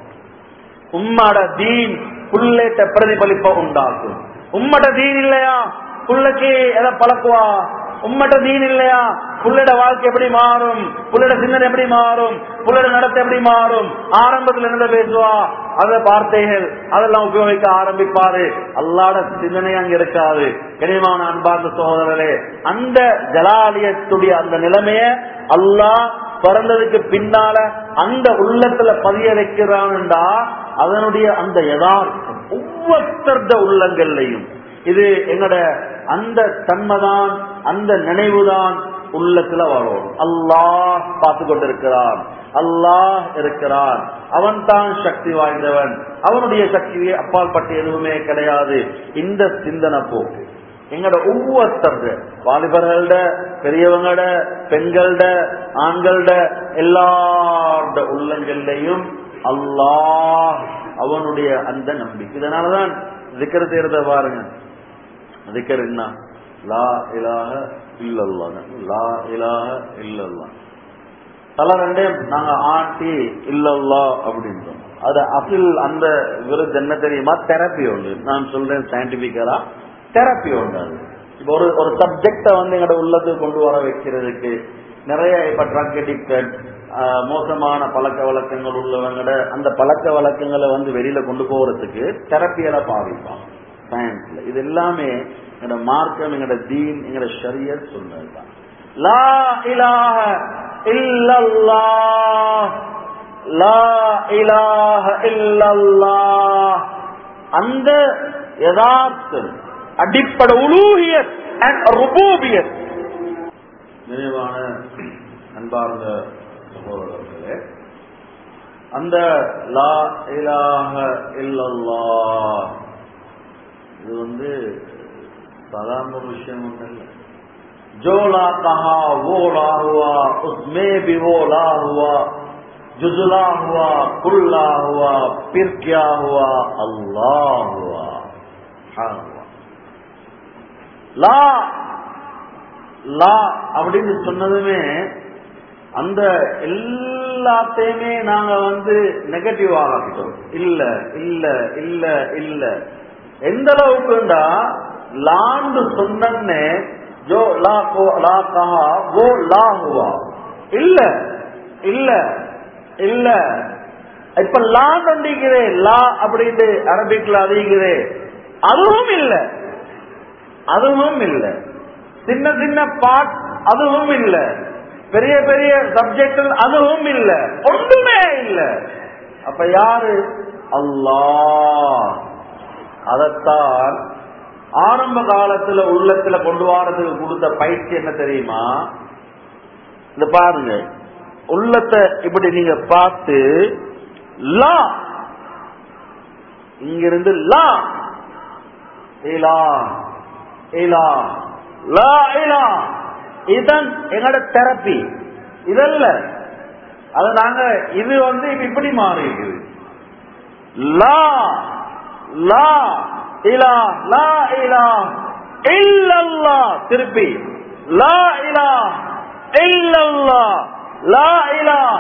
உம்மாட தீன் புள்ளேட்ட பிரதிபலிப்ப உண்டாக்கும். உம்மட தீன் இல்லையா புள்ளைக்கு எதை பழக்குவா? உம்மட்ட தீன் இல்லையா புள்ளட வாழ்க்கை எப்படி மாறும்? புள்ளட சிந்தனை எப்படி மாறும்? புள்ளட நடத்தை எப்படி மாறும்? ஆரம்பத்தில் என்ன பேசுவா? அந்த வார்த்தைகள் அதெல்லாம் உபயோகிக்க ஆரம்பிப்பாரு. அல்லாஹ்ட சிந்தனை அங்க இருக்காது. கனிமான அன்பார்ந்த சகோதரர்களே, அந்த ஜலாலியத்துடைய அந்த நிலைமைய அல்லாஹ் பிறந்ததுக்கு பின்னால அந்த உள்ளத்துல பதிய வைக்கிறான்டா, அதனுடைய அந்த யதார்த்தம் ஒவ்வொருத்தருடைய உள்ளங்கள்லையும் இது எங்கட அந்த தன்மைதான், அந்த நினைவுதான் உள்ளத்துல வரும். அல்லாஹ் பார்த்து கொண்டிருக்கிறான், அல்லாஹ் இருக்கிறான், அவன் தான் சக்தி வாய்ந்தவன், அவனுடைய சக்தியை அப்பால் பட்டு எதுவுமே கிடையாது. இந்த சிந்தனை போக்கு எங்கட ஒவ்வொருத்தருடைய வாலிபர்கள, பெரியவங்களோட, பெண்களோட, ஆண்களோட எல்லாரோட உள்ளங்கள்லையும் அல்லாஹ் அவனுடைய அந்த நம்பிக்கை. இதனாலதான் திக்ர் செய்யறத பாருங்க. திக்ர் என்ன? லா இலாஹ இல்லல்லாஹ், லா இலாஹ இல்லல்லாஹ். தல ரெண்டே நாங்க ஆட்டி இல்லல்லாஹ் அப்படின்றோம். அது அசில் அந்த விருது என்ன தெரியுமா? தெரப்பி ஒன்று. நான் சொல்றேன் சயின்டிபிக்கலா தெரப்பி ஒன்று. இப்போ ஒரு சப்ஜெக்ட எங்கட உள்ளத்துக்கு கொண்டு வர வைக்கிறதுக்கு நிறைய இப்ப ட்ரக் அடிக்டட், மோசமான பழக்க வழக்கங்கள் உள்ளவங்கட அந்த பழக்க வழக்கங்களை வெளியில கொண்டு போறதுக்கு தெரப்பியில பாவிப்பாங்க சயின்ஸ்ல. இது எல்லாமே எங்கட மார்க்கம், எங்கட தீன், எங்கட ஷரியத் சொன்னதுதான். லா இலாஹ இல்லல்லாஹ், லா இலாஹ இல்லல்லாஹ், அந்த யதார்த்தம் அடிப்படை உலூஹியத் அண்ட் ருபூபியத். நிறைவான அன்பார்ந்த சகோதரர்களே, அந்த லா இலாஹ இல்லல்லாஹ் இது சாதாரண ஒரு விஷயம் ஒண்ணு இல்லை. जो ला कहा वो ला हुआ, उसमें भी वो ला हुआ, जुजला हुआ, कुल्ला हुआ, फिर क्या हुआ? अल्लाह हुआ, हाँ हुआ. லா லா அப்படின்னு சொன்னதுமே அந்த எல்லாத்தையுமே நாங்க நெகட்டிவ் ஆகிட்டோம். இல்ல இல்ல இல்ல இல்ல. எந்த அளவுக்குண்டா லாண்டு சொன்னே जो ला को ला कहा वो ला हुआ, இல்ல இல்ல இல்ல. இப்ப லாண்டு ஒண்டிக்கிறே, லா அப்படின்னு அரபிக்ல அதிகிறே, அதுவும் இல்ல, அதுவும் இல்ல. சின்ன சின்ன பார்ட் அதுவும் இல்ல, பெரிய பெரிய சப்ஜெக்ட் அதுவும் இல்ல, ஒன்றுமே இல்ல. அப்ப யாரு? அல்லாஹ். அதத்தான் ஆரம்ப காலத்துல உள்ளத்துல கொண்டு வரதுக்கு கொடுத்த பயிற்சி என்ன தெரியுமா? இந்த பாருங்க, உள்ளத்தை இப்படி நீங்க பார்த்து லா, இங்கிருந்து லா இலா இலா லா இலா, இதுதான் எங்களோட தெரப்பி. இதல்ல அது நாங்க இது இப்படி மாறி இருக்குது. லா லா இலா லா இலா இல்லல்லாஹ், திருப்பி லா இலா இல்லல்லாஹ், லா இலா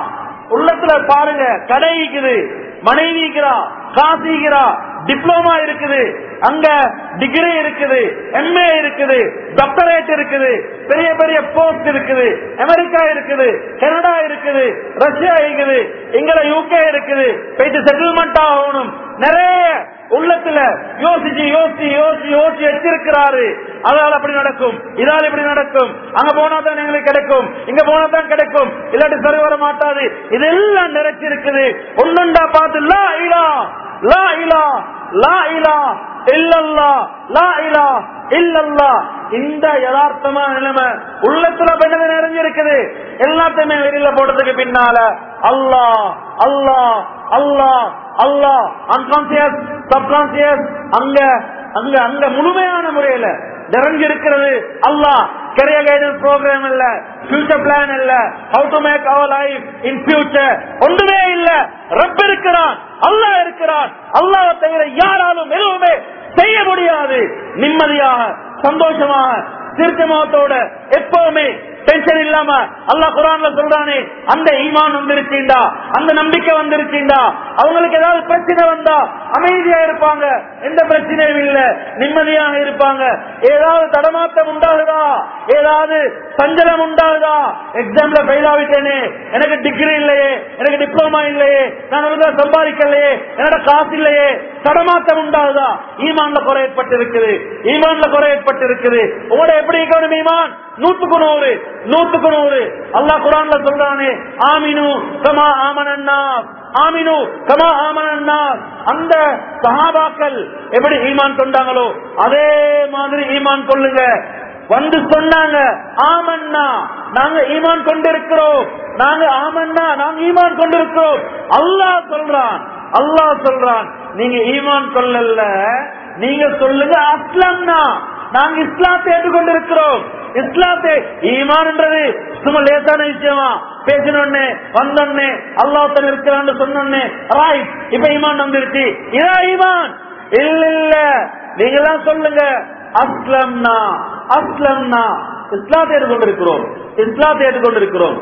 உள்ளத்துல பாருங்க, கடைக்குது, மனைவிக்கிறா, காசிக்கிறா, டிப்ளமா இருக்குது, அங்க டிகிரி இருக்குது, எம்ஏ இருக்குது, டாக்டரேட் இருக்குது, பெரிய பெரிய போஸ்ட் இருக்குது, அமெரிக்கா இருக்குது, கனடா இருக்குது, ரஷ்யா இருக்குது, இங்க யூகே இருக்குது, போயிட்டு செட்டில்மெண்ட் ஆகணும். நிறைய உள்ளத்துல யோசிச்சு யோசிச்சு யோசிச்சு யோசிச்சு வச்சிருக்கிறாரு. அதால அப்படி நடக்கும், இதால இப்படி நடக்கும், அங்க போனா தான் எங்களுக்கு கிடைக்கும், இங்க போனா தான் கிடைக்கும், இல்லாட்டி சரி வர மாட்டாது. இதெல்லாம் நிறைச்சிருக்குது. ஒன்னுண்டா பார்த்து லா இலா லா இலா லா இலா இல்லல்லா லா இலா இல்லல்லா, இந்த யதார்த்தமான நிலைமை உள்ளத்துல பெண்ணது நிறைஞ்சிருக்குது. எல்லாத்தையுமே வெளியில போட்டதுக்கு பின்னால அல்லாஹ் அல்லாஹ் அல்லாஹ் அல்லாஹ், அன்கான்சியஸ் சப்கான்சியஸ் அங்க அங்க அங்க முழுமையான முறையில நிறைஞ்சிருக்கிறது. அல்லாஹ் career guidance program இல்ல, future plan இல்ல, how to make our life in future ஒன்றுமே இல்ல. ரப் இருக்கிறான், அல்லாஹ் இருக்கிறான். அல்லாஹ்வை தவிர யாராலும் எதுவுமே செய்ய முடியாது. நிம்மதியாக சந்தோஷமாக தீர்க்கமாத்தோட எப்பவுமே டென்ஷன் இல்லாம அல்லாஹ் குர்ஆன்ல சொல்றானே, அந்த ஈமான் வந்திருக்கீண்டா, அந்த நம்பிக்கை வந்திருக்கீண்டா, அவங்களுக்கு ஏதாவது பிரச்சனை வந்தா அமைதியா இருப்பாங்க, எந்த பிரச்சனையும் இல்ல, நிம்மதியாக இருப்பாங்க. ஏதாவது தடமாட்டம் உண்டாகுதா, ஏதாவது சஞ்சலம் உண்டாகுதா, எக்ஸாம்ல ஃபெயில் ஆகிட்டேனே, எனக்கு டிகிரி இல்லையே, எனக்கு டிப்ளமா இல்லையே, நான் ஒழுங்கா சம்பாதிக்கலையே, என்னோட காசு இல்லையே, தடமாட்டம் உண்டாகுதா, ஈமான்ல குறை ஏற்பட்டிருக்குது. ஈமான்ல குறை ஏற்பட்டிருக்குது. உங்களோட எப்படி இருக்கணும் ஈமான்? 100% 100%. அல்லாஹ் குர்ஆன்ல சொல்றானே, ஆமினு கமா ஆமனன்னாஸ், ஆமினு கமா ஆமனன்னாஸ். அந்த சஹாபாக்கள் எப்படி ஈமான் கொண்டாங்களோ அதே மாதிரி ஈமான் கொள்ளுங்க. வந்து சொன்னாங்க, ஆமன்னா நாங்க ஈமான் கொண்டிருக்கிறோம், நாங்க ஆமன்னா நாங்க ஈமான் கொண்டிருக்கிறோம். அல்லாஹ் சொல்றான், அல்லாஹ் சொல்றான், நீங்க ஈமான் கொள்ளல, நீங்க சொல்லுங்க அஸ்லம்னா, நாங்க இஸ்லாத்தை ஏற்றுக்கொண்டிருக்கிறோம். இஸ்லாத்தை ஈமான்ன்றது சும்மா லேசான விஷயமா பேசினோடனே வந்தோடனே அல்லாஹ் இருக்கிறான்னு சொன்னோடனே ரைட் இப்ப ஈமான் வந்துருச்சு, இதான் ஈமான் இல்ல. இல்ல, நீங்க தான் சொல்லுங்க அஸ்லம்னா, அஸ்லம்னா இஸ்லாத்தை ஏற்றுக்கொண்டிருக்கிறோம், இஸ்லாத்தை ஏற்றுக்கொண்டிருக்கிறோம்.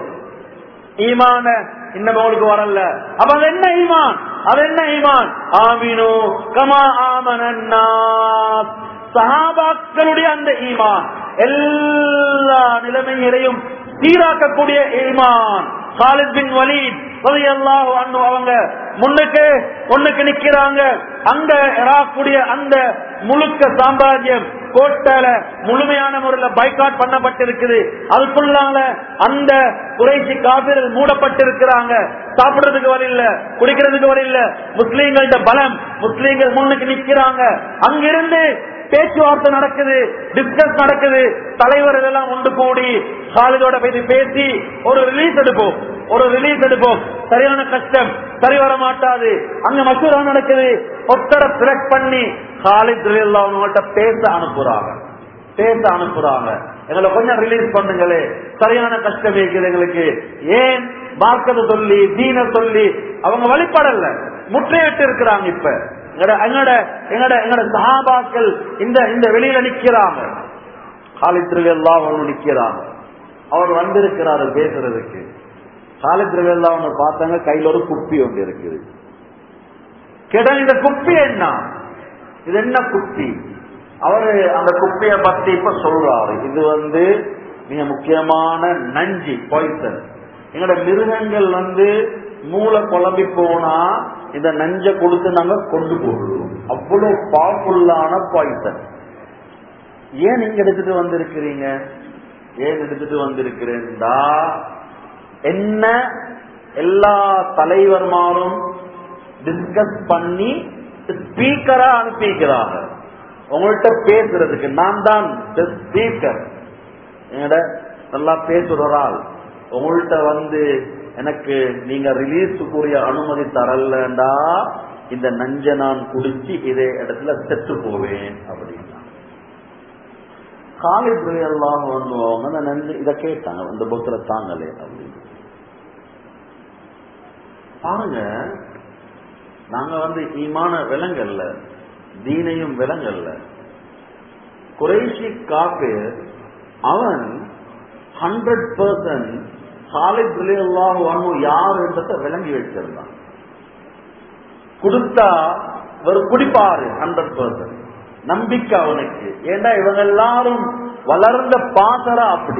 ஈமான இன்னும் உங்களுக்கு வரல. அப்ப அது என்ன ஈமான்? அது என்ன ஈமான்? ஆமினு கமா ஆமனன்னாஸ். சஹாபாக்களுடைய அந்த ஈமான் எல்லா நிலைமைகளையும் சீராக்கக்கூடிய ஈமான். காலித் பின் வலீத் ரலியல்லாஹு அன்ஹு அவங்க முன்னுக்கு நிக்கிறாங்க. அங்க இராக்குடைய அந்த முழுக்க சாம்ராஜ்யம் கோட்டையில முழுமையான முறையில் பைக்காட் பண்ணப்பட்டிருக்குது. அதுக்குள்ளால அந்த குறைசி காபிர்கள் மூடப்பட்டிருக்கிறாங்க. சாப்பிடுறதுக்கு வழி இல்ல, குடிக்கிறதுக்கு வழி இல்ல. முஸ்லீம்களோட பலம், முஸ்லீம்கள் முன்னுக்கு நிக்கிறாங்க. அங்கிருந்து பேச்சுவார்த்தை நடக்குது, டிஸ்கஸ் நடக்குது. தலைவர்கள் எல்லாம் ஒன்று கூடி காலிதோட பேசி ஒரு ரிலீஸ் எடுப்போம், ஒரு ரிலீஸ் எடுப்போம். சரியான கஷ்டம், சரி வர மாட்டாது. அங்க மசூரா நடக்குது. ஒத்தரை செலக்ட் பண்ணி காலித் ரலியல்லாஹு அன்ஹு பேச அனுப்புறாங்க, பேச அனுப்புறாங்க. எங்களை கொஞ்சம் ரிலீஸ் பண்ணுங்களே, சரியான கஷ்டம் இருக்குது எங்களுக்கு. ஏன் மார்க்கத்தை சொல்லி தீன சொல்லி அவங்க வழிபடல, முற்றையிட்டு இருக்கிறாங்க. இப்ப எங்கட சஹாபாக்கள் இந்த வெளியில நிக்கிறாங்க. காலித் ரலியல்லாஹு அன்ஹு நிக்கிறாங்க. அவர் வந்திருக்கிறாரு பேசுறதுக்கு. காலித் ரலியல்லாஹு அன்ஹு பார்த்தாங்க, கையில ஒரு குப்பி ஒன்று இருக்குது. கேட்டாங்க, இந்த குப்பி என்ன, இது என்ன குப்பி? அவரு அந்த குப்பிய பத்தி இப்ப சொல்றாரு, இது மிக முக்கியமான நஞ்சு, பாய்சன். எங்கட மிருகங்கள் மூளை குழம்பி போனா இந்த நஞ்சை கொடுத்து நாங்க கொண்டு போடுவோம். அவ்வளவு பவர்ஃபுல்லான பாய்சன். ஏன் நீங்க எடுத்துட்டு வந்திருக்கிறீங்க? ஏன் எடுத்துட்டு வந்திருக்கிறேன்டா, என்ன எல்லா தலைவர்மாரும் டிஸ்கஸ் பண்ணி ஸ்பீக்கரா அனுப்பிக்கிறாங்க உங்கள்கிட்ட பேசுறதுக்கு. நான் தான் ஸ்பீக்கர், எங்கட நல்லா பேசுறாள். உங்கள்கிட்ட எனக்கு நீங்க ரிலீஸுக்குரிய அனுமதி தரலண்டா இந்த நஞ்ச நான் குடிச்சு இதே இடத்துல செத்து போவேன் அப்படின்னா. காலித் ரலியல்லாஹு அன்ஹு அந்த நஞ்சு இத கேட்டாங்க, இந்த பொத்துல தாங்களே அப்படின்னு. பாருங்க, நாங்க ஈமான விலங்கல்ல, தீனையும் விலங்கல்ல. குறைஷி காபிர் அவன் 100% ஹாலித் ரலியல்லாஹு அன்ஹு யார் என்றதை விளங்கி வச்சிருந்தான். கொடுத்தா ஒரு குடிப்பாரு 100%. நம்பிக்கை அவனுக்கு. ஏன்னா இவங்க எல்லாரும் வளர்ந்த பாசரா அப்படி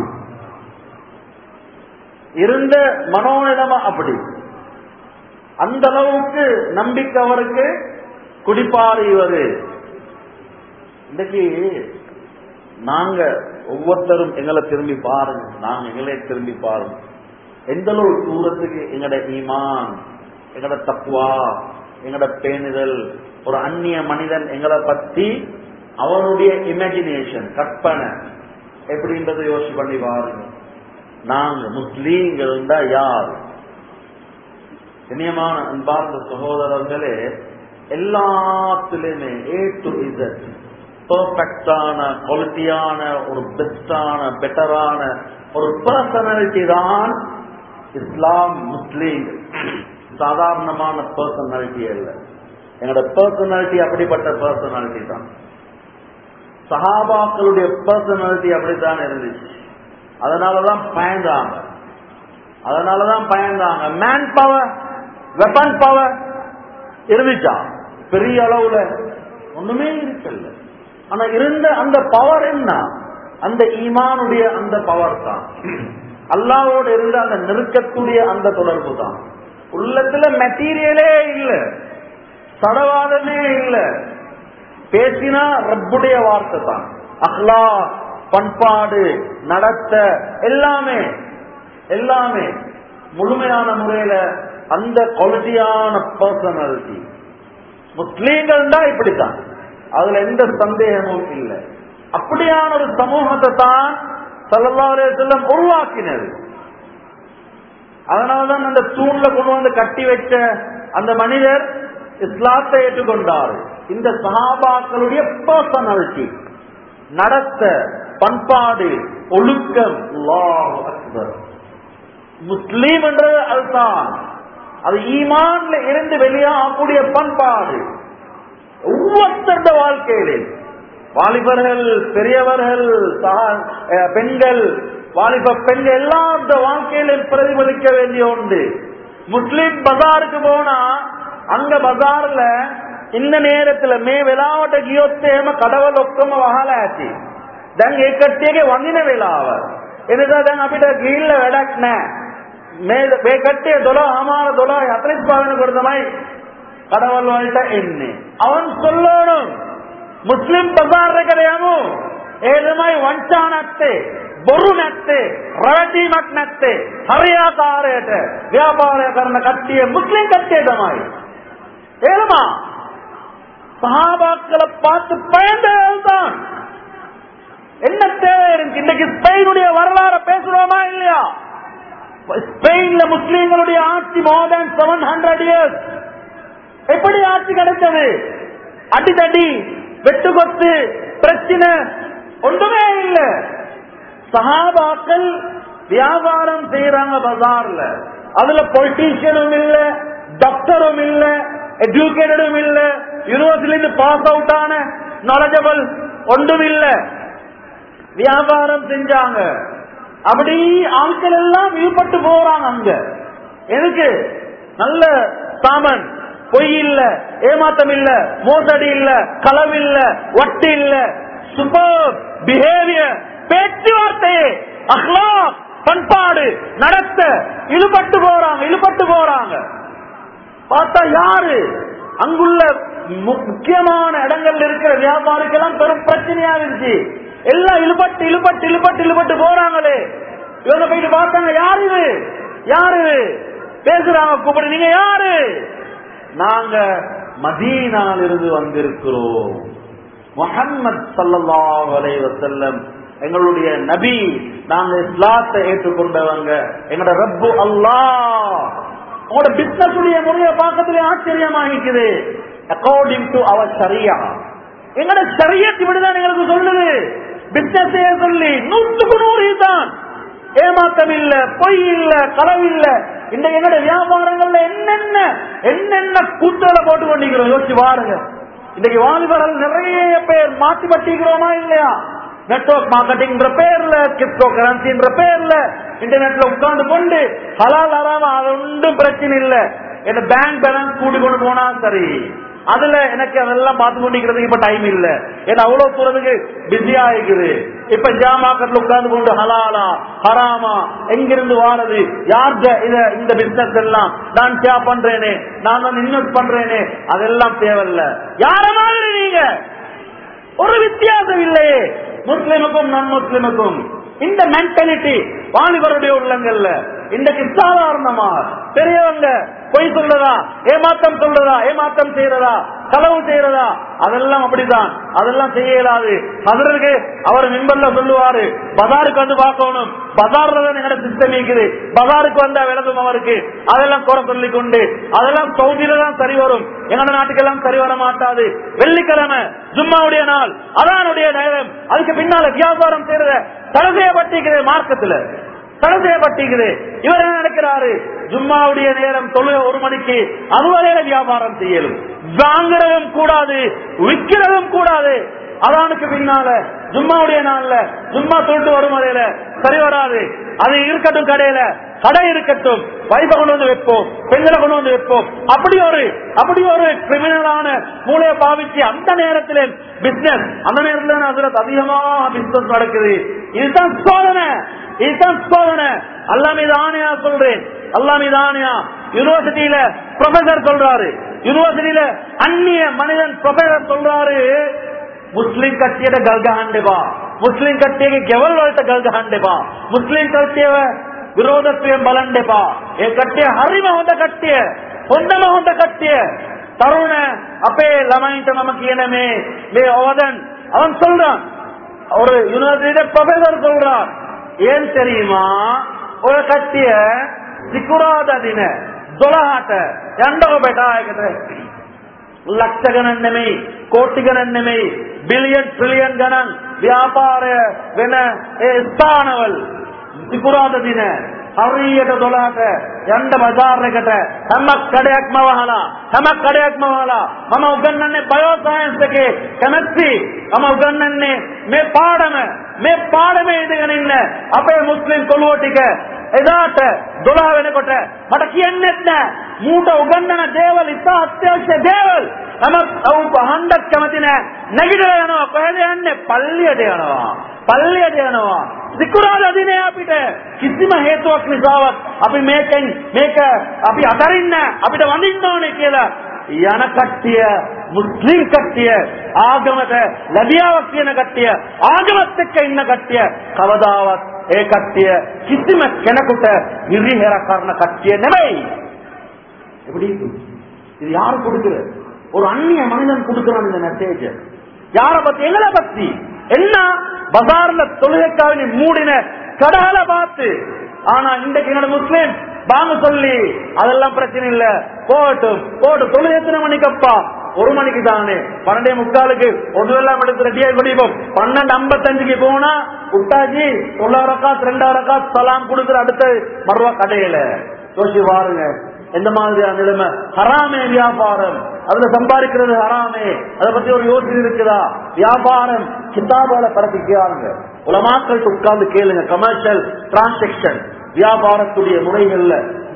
இருந்த மனோநிலைமை அப்படி. அந்த அளவுக்கு நம்பிக்கை அவருக்கு. குடிப்பாரு இவரு. இன்னைக்கு நாங்க ஒவ்வொருத்தரும் எங்களை திரும்பி பாருங்க, நாங்க எங்களே திரும்பி பாருங்க. எந்த அளவு தூரத்துக்கு எங்கட ஈமான், எங்கட தக்வா, எங்கட பேணுதல், ஒரு அந்நிய மனிதன் எங்களை பத்தி அவனுடைய இமேஜினேஷன், கற்பனை எப்படின்றத யோசிச்சு பண்ணி பாருங்க. நாங்க முஸ்லீம்கள் யார்? இனியமான அன்பார்ந்த சகோதரர்களே, எல்லாத்திலுமே A to Z பெர்ஃபெக்டான, குவாலிட்டியான, ஒரு பெஸ்டான, பெட்டரான ஒரு பர்சனாலிட்டி தான் இஸ்லாம். முஸ்லீம் சாதாரணமான பர்சனாலிட்டி அல்ல. எங்களோட பர்சனாலிட்டி அப்படிப்பட்ட பர்சனாலிட்டி தான். சஹாபாக்களுடைய பர்சனாலிட்டி அப்படித்தான் இருந்துச்சு. அதனாலதான் பயந்தாங்க. மேன் பவர், வெப்பன் பவர் இருந்துச்சா? பெரிய அளவுல ஒண்ணுமே இருக்கல. ஆனா இருந்த அந்த பவர் என்ன? அந்த ஈமானுடைய அந்த பவர் தான். அல்லாஹ்வோடு இருந்த அந்த நெருக்கக்கூடிய அந்த தொடர்பு தான். உள்ளத்துல மெட்டீரியலே இல்ல, சடவாதமே இல்ல. பேசினா ரப்புடைய வார்த்தை தான். அஹ்லாக், பண்பாடு, நடத்த எல்லாமே முழுமையான முறையில அந்த குவாலிட்டியான பர்சனாலிட்டி. முஸ்லீம்கள் தான் இப்படித்தான், அதுல எந்த சந்தேகமும் இல்லை. அப்படியான ஒரு சமூகத்தை தான் ஸல்லல்லாஹு அலைஹி வஸல்லம் உருவாக்கினது. அதனாலதான் அந்த தூண்ல கொண்டு வந்து கட்டி வச்ச அந்த மனிதர் இஸ்லாத்தை ஏற்றுக்கொண்டார். இந்த சஹாபாக்களுடைய பர்சனாலிட்டி, நடத்த, பண்பாடு, ஒழுக்கம். அல்லாஹு அக்பர். முஸ்லீம் என்றது அதுதான். அது ஈமான்ல இருந்து வெளியாகக்கூடிய பண்பாடு. ஒவ்வொருத்தருடைய வாழ்க்கையிலே வாலிபர்கள், பெரியவர்கள், பெண்கள், வாலிப பெண்கள் எல்லாருடைய வாழ்க்கையிலும் பிரதிபலிக்க வேண்டிய ஒன்று. முஸ்லிம் பஜாருக்கு போனா அங்க பஜார்ல இந்த நேரத்துல மே වෙලාවට ගියොත් එහෙම කඩවල ඔක්කොම වහලා ඇති. දැන් ඒ කට්ටියගේ වඳින වෙලාව. එනිසා දැන් අපිට ගිහිල්ලා වැඩක් නැහැ. මේ කට්ටිය 12:45 වෙනකොට තමයි කඩවල වලට එන්නේ. அவன் சொல்லணும் මුස්ලිම් බਜ਼ਾර් එකට යමු. ඒ තමයි වංචා නැත්තේ, බොරු නැත්තේ, රැවටීමක් නැත්තේ, හරියාකාරයට ව්‍යාපාරය කරන කට්ටිය මුස්ලිම් කට්ටිය තමයි. ஏழுமா சஹாபாக்களை பார்த்து பயந்ததான். என்ன தேவை இருக்கு? இன்னைக்கு ஸ்பெயினுடைய வரலாறு பேசுறோமா இல்லையா? ஸ்பெயின்ல முஸ்லீம்களுடைய ஆட்சி more than 700 years. எப்படி ஆட்சி கிடைச்சது? அடிதடி, வெட்டுகொத்து, பிரச்சனை ஒன்றுமே இல்ல. சஹாபாக்கள் வியாபாரம் செய்யறாங்க பஜார்ல. அதுல பொலிட்டீஷியனும் இல்ல, டாக்டரும் இல்ல, எஜுகேட்டடும் இல்ல, யூனிவர்சிட்டி பாஸ் அவுட் ஆன நாலேஜபிள் ஒன்றும் இல்ல. வியாபாரம் செஞ்சாங்க. அப்படி ஆட்கள் எல்லாம் ஈடுபட்டு போறாங்க. அங்க எதுக்கு? நல்ல சாமன், பொய் இல்ல, ஏமாத்தம் இல்ல, மோசடி இல்ல, களவு இல்ல, வட்டி இல்ல, சூப்பர் பிஹேவியர், பேச்சுவார்த்தை, அஹ்லாக், பண்பாடு, நடத்த இழுபட்டு போறாங்க. பார்த்தா யாரு அங்குள்ள முக்கியமான இடங்கள்ல இருக்கிற வியாபாரிக்கெல்லாம் பெரும் பிரச்சனையா இருந்துச்சு. எல்லாம் இழுபட்டு போறாங்களே. இவங்க போயிட்டு பார்த்தாங்க, யாரு பேசுறாங்க, கூப்பிடு, நீங்க யாரு? நாங்க மதீனால இருந்து வந்திருக்கிறோம். முஹம்மது ஸல்லல்லாஹு அலைஹி வஸல்லம் எங்களுடைய நபி, நாங்க இஸ்லாத்தை ஏற்றுக்கொண்டவங்க, எங்களோட ரப்பு அல்லாஹ். உங்களோட பிசினஸ் உடைய முறையை பார்க்கறதுல ஆச்சரியமா இருக்குது. அக்கார்டிங் டு அவர் ஷரியா, எங்களோட ஷரியத் இப்படிதான் எங்களுக்கு சொல்லுது. பிசினஸ் சொல்லி 100% தான். ஏமாத்தம் இல்ல, பொய் இல்ல, களவு இல்ல. இந்த எங்களோட வியாபாரங்கள்ல என்னென்ன கூட்டல போட்டு கொண்டிருக்கிறோம் யோசிச்சு பாருங்க. இன்னைக்கு வாலிபர்கள் நிறைய பேர் மாற்றி பட்டிக்கிறோமா இல்லையா? நெட்வொர்க் மார்க்கெட்டிங் பேர்ல, கிரிப்டோ கரன்சி பேர்ல இன்டர்நெட்ல உட்கார்ந்து கொண்டு ஹலால் ஹராம் அது ஒன்றும் பிரச்சனை இல்ல, என்ன பேங்க் பேலன்ஸ் கூட்டி கொண்டு போனா சரி, அதுல எனக்கு அதெல்லாம் பார்த்து கொண்டிருக்கிறதுக்கு இப்ப டைம் இல்ல, ஏன்னா அவ்வளவு தூரத்துக்கு பிஸியா இருக்குது. இப்ப ஜாமாக்கத்துல உட்கார்ந்து கொண்டு ஹலாலா ஹராமா எங்கிருந்து வாரது, யார்கிட்ட இந்த பிசினஸ் எல்லாம் நான் ஷேர் பண்றேனே, நான் வந்து இன்வெஸ்ட் பண்றேனே, அதெல்லாம் தேவையில்ல. யார மாதிரி நீங்க ஒரு வித்தியாசம் இல்லையே முஸ்லிமுக்கும் நான் முஸ்லிமுக்கும். இந்த மென்டாலிட்டி வாலிபருடைய உள்ளங்கள்ல இன்றைக்கு சாதாரணமா பெரியவங்க பொய் சொல்றதா, ஏமாற்றம் சொல்றதா, ஏமாற்றம் செய்யறதா, களவு செய்யறதா, அதெல்லாம் அப்படிதான், அதெல்லாம் செய்ய இயலாது. அதற்கு அவர் மிம்பர்ல சொல்லுவாரு, பஜாருக்கு வந்து பார்க்கணும், பஜார்ல தான் எங்க சிஸ்டம் இருக்குது, பஜாருக்கு வந்தா விளக்கும் அவருக்கு, அதெல்லாம் குறை சொல்லி கொண்டு அதெல்லாம் சவுதியில தான் சரி வரும், எங்க நாட்டுக்கெல்லாம் சரி வர மாட்டாது. வெள்ளிக்கிழமை ஜும்மாவுடைய நாள், அதானுடைய நேரம், அதுக்கு பின்னால வியாபாரம் செய்யறத தடை செய்யப்பட்டிருக்கிறது, மார்க்கத்துல தடை செய்யப்பட்டிருக்கிறது. இவர் என்ன நினைக்கிறாரு, ஜும்மாவுடைய நேரம் தொழுகை 1 மணிக்கு, அதுவரையில வியாபாரம் செய்யலும், வாங்குறதும் கூடாது, விற்கிறதும் கூடாது. அதானுக்கு பின்னால ஜும்மாவுடைய நாள்ல ஜும்மா தொட்டு வரும் வரையில சரி வராது. அது இருக்கட்டும், கடையில கடை இருக்கட்டும், வயசை கொண்டு வந்து வைப்போம், பெண்களை கொண்டு வந்து வைப்போம், அப்படி ஒரு கிரிமினலான மூளையை பாவிச்சு அந்த நேரத்தில் பிசினஸ், அந்த நேரத்தில் அதுல அதிகமா பிசினஸ் நடக்குது. இதுதான் சோதனை, இதுதான் சோதனை. அல்லா மீது ஆணையா சொல்றேன், அல்லா மீது ஆணையா. யூனிவர்சிட்டியில ப்ரொஃபசர் சொல்றாரு, யூனிவர்சிட்டியில அந்நிய மனிதன் ப்ரொஃபசர் சொல்றாரு, मुस्लिम कट्टे गलगा हांडे बा, मुस्लिम कट्टे के केवल वाले गलगा हांडे बा, मुस्लिम कट्टे विरोधत्व बलंडे बा, ये कट्टे हरी में होता कट्टे होंडे में होता कट्टे तरुण अपे लमाइट नमकीने में ले ओवदन அவன் சொல்றான், ஒரு யூனிவர்சிட்டி ப்ரொஃபசர் சொல்றான், ஏன் தெரியுமா ஒரு கட்டிய சிக்குராத தின தொலஹாட்ட எண்டோ பேட்டா ஆகிட்டு लक्ष गणन नहीं, कोटि गणन नहीं, बिलियन ट्रिलियन गणन व्यापार स्थानवल सिकुराद दिन हरियट दोलाट ಎಂಡ ಬಜಾರ್ ರೆಗಟ ನಮ್ಮ ಕಡೆಯಕ್ ಮವಾಲ ಮಮ ಉಗನ್ನನ್ನೆ ಬಯೋ ಸೈನ್ಸ್ ಗೆ ಕನೆಕ್ಟಿ ಮಮ ಉಗನ್ನನ್ನೆ ಮೇ ಪಾಡಮೆ ಇದಗನಿನ್ನ ಅಪೇ ಮುಸ್ಲಿಂ ಕೊಲುವಟಿಗೆ ಎದಾಟ ದೊಲಾವೆನೆ ಕೊಟ್ರೆ ಮಟಕಿ ಎನ್ನೆತ್ತ ಮೂಟ ಉಗನ್ನನ ದೇವಲ್ ಇತ್ತ ಅತ್ಯವಶ್ಯ ದೇವಲ್ ನಮ್ಮ ಅವು ಹಂಡಕ್ ಕಮತಿನ ನೆಗಿಡೇನೋ ಕೊಹದೆ ಎಣ್ಣೆ ಪಲ್ಯದೇನೋ सिकुराद अधीने අපිට කිසිම හේතුවක් නිසාවත් අපි මේක අපි අතරින්න අපිට වඳින්න ඕනේ කියලා යන කට්ටිය මුස්ලිම් කට්ටිය ආගමට ලැබියාවක් තියෙන කට්ටිය ආගමත් එක්ක ඉන්න කට්ටිය කවදාවත් ඒ කට්ටිය කිසිම කෙනෙකුට විරිහෙර කරන කට්ටිය නෙමෙයි. எப்படி இது யாரு கொடுக்குற? ஒரு அந்நிய மனிதன் கொடுக்குறான் இந்த மெசேஜ். யார பத்தி? எங்களை பத்தி. என்ன பஜார்ல தொழுகைக்காக மூடின கடலை பார்த்து. ஆனா இன்றைக்கு என்னோட முஸ்லிம் வாங்க சொல்லி அதெல்லாம் பிரச்சனை இல்ல, போட்டு தொழுகை எத்தனை மணிக்கப்பா? 1 மணிக்கு தானே, 12:45 ஒதுவெல்லாம் எடுத்து ரெடியா முடிப்போம். 12:55 போனா உட்டாஜி 9 ரக்காத் 2 ரக்காத் சலாம் கொடுக்குற அடுத்த மறுவா கடையில யோசி பாருங்க எந்த மாதிரியான நிலைமை. ஹராமே வியாபாரம், அதுல சம்பாதிக்கிறது ஹராமே, அதை பத்தி ஒரு யோசனை இருக்குதா? வியாபாரம் கிதாபால பரப்பிக்கிறாங்க, உலமாக்கள் உட்கார்ந்து கேளுங்க. கமர்ஷியல் டிரான்சாக்சன் வியாபாரத்துடைய முறைகள்ல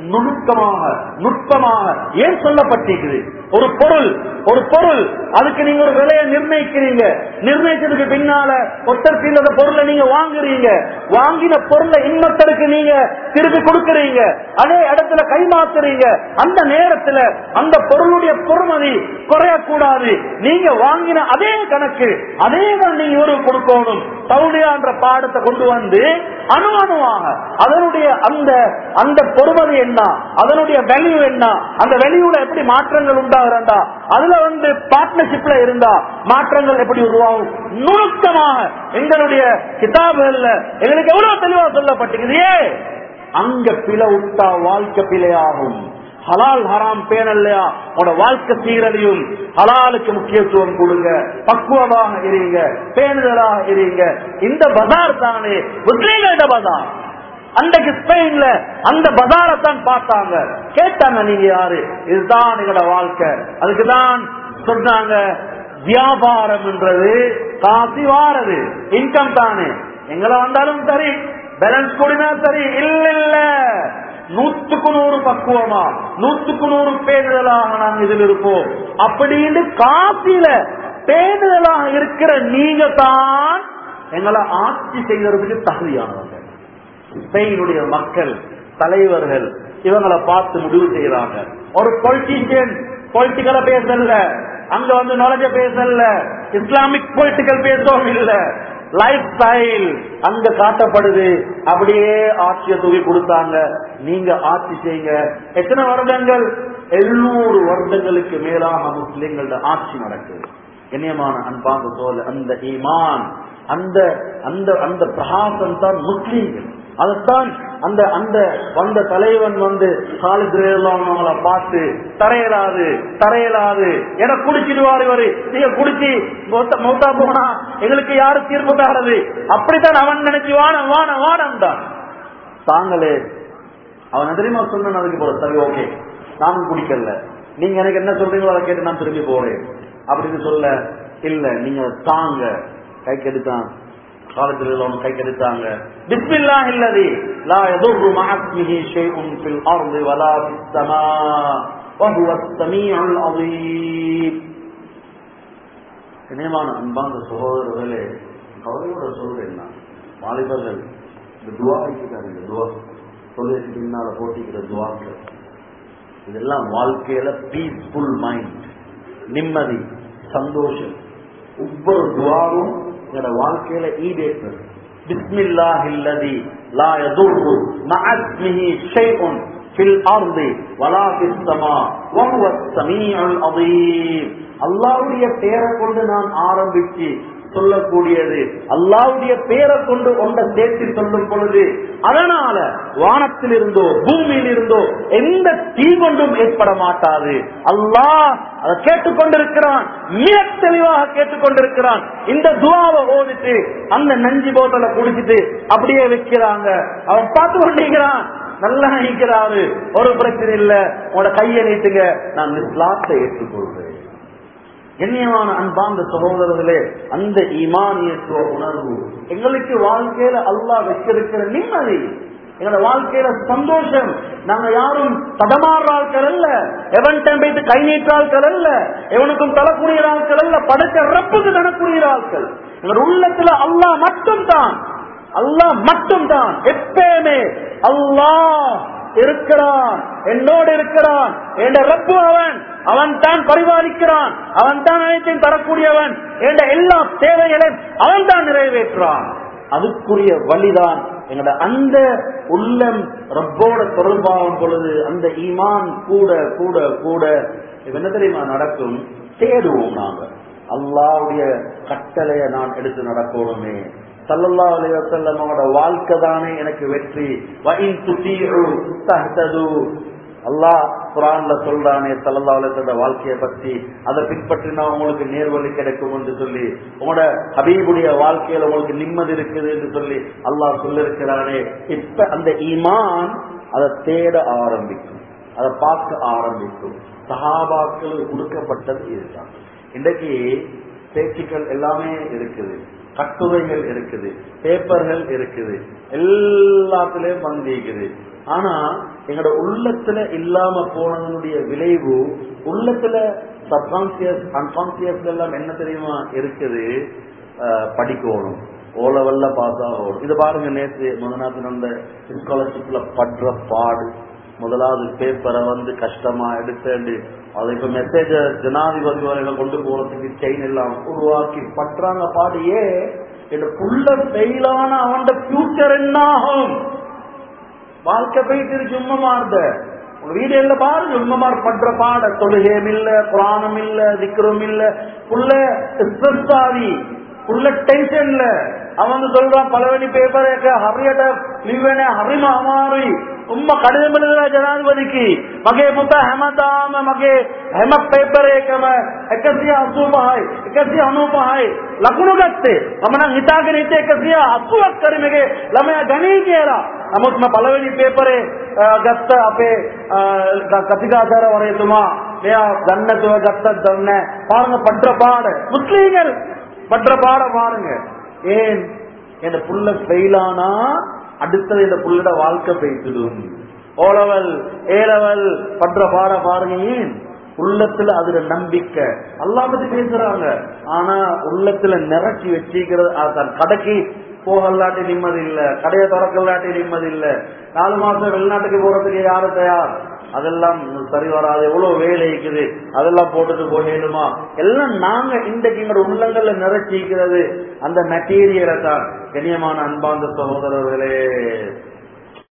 நுட்பமாக ஏன் சொல்லப்பட்டிருக்குது? ஒரு பொருள் அதுக்கு நீங்க ஒரு விலையை நிர்ணயிக்கிறீங்க, நிர்ணயிச்சதுக்கு பின்னால ஒருத்தருக்கு இல்லாத பொருளை நீங்க வாங்குறீங்க, வாங்கின பொருளை இன்னொருத்தருக்கு நீங்க திருப்பி கொடுக்கறீங்க, அதே இடத்துல கைமாத்துறீங்க. அந்த நேரத்துல அந்த பொருளுடைய பொறுமதி குறையக்கூடாது. நீங்க வாங்கின அதே கணக்கு அதே நீங்க ஒரு கொடுக்கணும். தௌலியான்ற பாடத்தை கொண்டு வந்து அணுவாக அதனுடைய அந்த பொறுமதி என்ன, அதனுடைய வேல்யூ என்ன, அந்த வேல்யூல எப்படி மாற்றங்கள் உண்டாகிறா, அதுல வந்து பார்ட்னர்ஷிப்ல இருந்தா மாற்றங்கள் எப்படி உருவாகும் நுணுக்கமாக எங்களுடைய கிதாபுகள்ல எங்களுக்கு எவ்வளவு தெளிவா சொல்லப்பட்டிருக்குது. அங்க பிழை விட்டா வாழ்க்கை பிழையாகும். ஹலால் ஹராம் பேணல்லையா உங்களோட வாழ்க்கை சீரழியும். ஹலாலுக்கு முக்கியத்துவம் கொடுங்க, பக்குவமாக இருங்க, பேணுதலாக இருங்க. இந்த பஜார் தானே முஸ்லீம்களோட பஜார். அன்றைக்கு ஸ்பெயின்ல அந்த பஜாரத்தான் பார்த்தாங்க, கேட்டாங்க நீங்க யாரு? இதுதான் எங்களோட வாழ்க்கை. அதுக்குதான் சொன்னாங்க வியாபாரம் என்றது காசி வாரது இன்கம் தானே, எங்களை வந்தாலும் சரி பேலன்ஸ் கூடினா சரி, இல்ல இல்ல 100% பக்குவமா 100% பேணுதலாக நாங்க இதில் இருப்போம் அப்படின்னு காசில பேணுதலாக இருக்கிற நீங்க தான் எங்களை ஆட்சி செய்யறதுக்கு தகுதியானவங்க. ஸ்பெயினுடைய மக்கள் தலைவர்கள் இவங்களை பார்த்து முடிவு செய்யறாங்க. ஒரு பொலிட்டீஷியன் பொலிட்டிக்கலா பேசல, அங்க வந்து நாலேஜ பேசல, இஸ்லாமிக் பொலிட்டிக்கல் பேசவும் இல்ல, லைஃப் ஸ்டைல் அங்க காட்டப்படுது. அப்படியே ஆட்சியை தூக்கி கொடுத்தாங்க. நீங்க ஆட்சி செய்யுங்க. எத்தனை வருடங்கள்? 700 வருடங்களுக்கு மேலாக முஸ்லிம்களோட ஆட்சி நடக்குது. கண்ணியமான அன்பான சோழ அந்த ஈமான் அந்த அந்த அந்த பிரகாசம் தான் முஸ்லீம்கள். அதைத்தான் அந்த அந்த வந்த தலைவன் வந்து அவங்களை பார்த்து தரையலாது தரையலாது என குடிச்சிடுவாரு இவரு, நீங்க குடிச்சு மௌத்தா போனா எங்களுக்கு யாரு தீர்ப்பு தாரது? அப்படித்தான் அவன் நினைச்சு வான வான வானம் தான் தாங்களே. அவன் தெரியுமா சொன்ன அதுக்கு போற சரி ஓகே நானும் குடிக்கல, நீங்க எனக்கு என்ன சொல்றீங்களோ அதை கேட்டு நான் திரும்பி போறேன் அப்படின்னு சொல்ல, இல்ல நீங்க தாங்க கை கெடுத்தான். காலத்தில் கை கெடுத்தாங்க. பிஸ்மில்லாஹ் இல்லதி லா யதுர்ரு மஅஸ்மிஹி ஷைஉன் ஃபில் அர்தி வலா ஃபிஸ் ஸமா வஹுவஸ் ஸமீஉல் அஸீம். கண்ணியமான அன்பான சகோதரர்களே, கவலையோட சொல்றேன் நான், வாலிபர்கள் இந்த துவா வைக்கிறாங்க, துவா தொழிலுக்கு பின்னால போட்டிக்கிற துவாக்கள், இதெல்லாம் வாழ்க்கையில பீஸ்ஃபுல் மைண்ட், நிம்மதி, சந்தோஷம். ஒவ்வொரு துவாவும் என்னோட வாழ்க்கையில ஈடேற்றது. பிஸ்மில்லாஹில்லதி லா யதுர்ரு மஅஸ்மிஹி ஷைஉன் ஃபில் அர்தி வலா ஃபிஸ் ஸமா வஹுவஸ் ஸமீஉல் அஸீம். அல்லாஹ்வுடைய பெயரை கொண்டு நான் ஆரம்பிச்சு சொல்லக்கூடியது, அல்லாஹ்வுடைய பெயரை கொண்டு ஒன்றை சேர்த்து சொல்லும் பொழுது அதனால வானத்தில் இருந்தோ பூமியில் இருந்தோ எந்த தீங்கொண்டும் ஏற்பட மாட்டாது. அல்லாஹ் அதை கேட்டுக்கொண்டிருக்கிறான், மிக தெளிவாக கேட்டுக்கொண்டிருக்கிறான். இந்த துவாவை ஓதிட்டு அந்த நஞ்சு போத்தலை குடிச்சிட்டு அப்படியே வைக்கிறாங்க. அவன் பார்த்து கொண்டிருக்கிறான், நல்லா நினைக்கிறாரு, ஒரு பிரச்சனை இல்ல, உங்களோட கையை நீட்டுங்க, நான் இஸ்லாத்தை ஏற்றுக்கொள்றேன். கண்ணியமான அன்பார்ந்த சகோதரர்களே, அந்த ஈமானியத்துவ உணர்வு எங்களுக்கு வாழ்க்கையில அல்லாஹ் வச்சிருக்கிற நிம்மதி, எங்களோட வாழ்க்கையில சந்தோஷம். நாங்க யாரும் தடமாறுற ஆட்கள் அல்ல, எவன் போயிட்டு கை நீற்ற ஆட்கள் அல்ல, எவனுக்கும் தரக்கூடிய ஆட்கள் அல்ல, படைச்ச ரப்புக்கு தரக்கூடிய ஆட்கள். எங்களோட உள்ளத்துல அல்லாஹ் மட்டும் தான், அல்லாஹ் மட்டும் தான். எப்பயுமே அல்லாஹ் இருக்கிறான், என்னோடு இருக்கிறான், என்ற ரப்பு அவன், அவன் தான் பரிபாலிக்கிறான், அவன் தான் அனைத்தையும் தரக்கூடியவன், என்ற எல்லா தேவைகளையும் அவன் தான் நிறைவேற்றான். அதுக்குரிய வழிதான் எங்களோட அந்த உள்ளம் ரப்போட தொடர்பாகும் பொழுது அந்த ஈமான் கூட கூட கூட என்ன தெரியுமா நடக்கும்? தேடுவோம் நாங்க அல்லாஹ்வுடைய கட்டளையை நான் எடுத்து நடக்கணுமே. ஸல்லல்லாஹு அலைஹி வஸல்லமோட வாழ்க்கை தானே எனக்கு வெற்றி. வஇன் துதீஉ தஹ்தது. அல்லாஹ் குர்ஆன்ல சொல்றானே ஸல்லல்லாஹு அலைஹி வஸல்லம் வாழ்க்கையை பத்தி, அதை பின்பற்றினா உங்களுக்கு நேர்வழி கிடைக்கும் என்று சொல்லி, உங்களோட ஹபீபுடைய வாழ்க்கையில உங்களுக்கு நிம்மதி இருக்குது என்று சொல்லி அல்லாஹ் சொல்லிருக்கிறானே. இப்ப அந்த ஈமான் அதை தேட ஆரம்பிக்கும், அதை பார்க்க ஆரம்பிக்கும். சஹாபாக்கள் கொடுக்கப்பட்டது இதுதான். இன்றைக்கு பேச்சுக்கள் எல்லாமே இருக்குது, கட்டுரைகள் இருக்குது, பேப்பர்கள் இருக்குது, எல்லாத்திலையும் வந்திருக்குது. ஆனா எங்களோட உள்ளத்துல இல்லாம போனதனுடைய விளைவு உள்ளத்துல சப்கான்சியஸ் அன்கான்சியஸ் எல்லாம் என்ன தெரியுமா இருக்குது? படிக்கணும், ஓ லெவல்ல பாஸ் ஆகணும். இது பாருங்க, நேற்று முதநாத்து நடந்த ஸ்காலர்ஷிப்ல படுற பாடு, முதலாவது பேப்பரை வந்து கஷ்டமா எடுத்து அதை இப்ப மெசேஜ ஜனாதிபதி வரைக்கும் கொண்டு போறதுக்கு செயின் எல்லாம் உருவாக்கி பற்றாங்க பாடியே. புள்ள ஃபெயிலான அவன் ஃபியூச்சர் என்ன ஆகும்? வாழ்க்கை போயிட்டு இருக்கு. உம்மமார்த உங்க வீடுல பாருங்க, உம்மமார் பண்ற பாட, தொழுகையும் இல்ல, புராணம் இல்ல, திக்ரும் இல்ல, புள்ள ஸ்ட்ரெஸ் ஆகி, புள்ள டென்ஷன்ல. அவன் சொல்றான் பலவனி பேப்பர் ஹரியட்ட லிவனே ஹரிமா அமாரி உம்மா கடிதம் எழுதுற ஜனாதிபதிக்கு மகே முத்த ஹெமதாம மகே ஹெம பேப்பர் ஏකම 185යි 190යි ලකුණු ගත්තේ මම නම් හිතාගෙන හිටියේ 180ක් කරිමගේ ළමයා ගණී කියලා. නමුත් මම පළවෙනි පේපරේ ගත්ත අපේ කතිකාචාර්යවරයතුමා මෙයා ගන්නතුව ගත්තත් දන්නේ පාරම පඩ්ඩ පාඩ මුස්ලිම්கள் பற்ற பாட பாருங்க. ஏன் என் புள்ள ஃபெயிலானா அடுத்தது இந்த புள்ளட வாழ்க்கை பேசிடும். ஓலவல் ஏலவல் பற்ற பாட பாருங்க, உள்ளத்துல அதுல நம்பிக்கை அல்லாஹ் பத்தி பேசுறாங்க. ஆனா உள்ளத்துல நிறைச்சி வச்சிக்கிறது தன் கடைக்கு போகலாட்டி நிம்மதி இல்ல, கடையை திறக்கலாட்டி நிம்மதி இல்ல, 4 மாசம் வெளிநாட்டுக்கு போறதுக்கு யாரு தயார், அதெல்லாம் சரி வராது, எவ்வளவு வேலை இருக்குது, அதெல்லாம் போட்டுட்டு போகணுமா, எல்லாம் நாங்க இன்றைக்கு எங்களோட உள்ளங்கள்ல நிறைச்சிக்கிறது அந்த மெட்டீரியலை தான். கண்ணியமான அன்பார்ந்த சகோதரர்களே,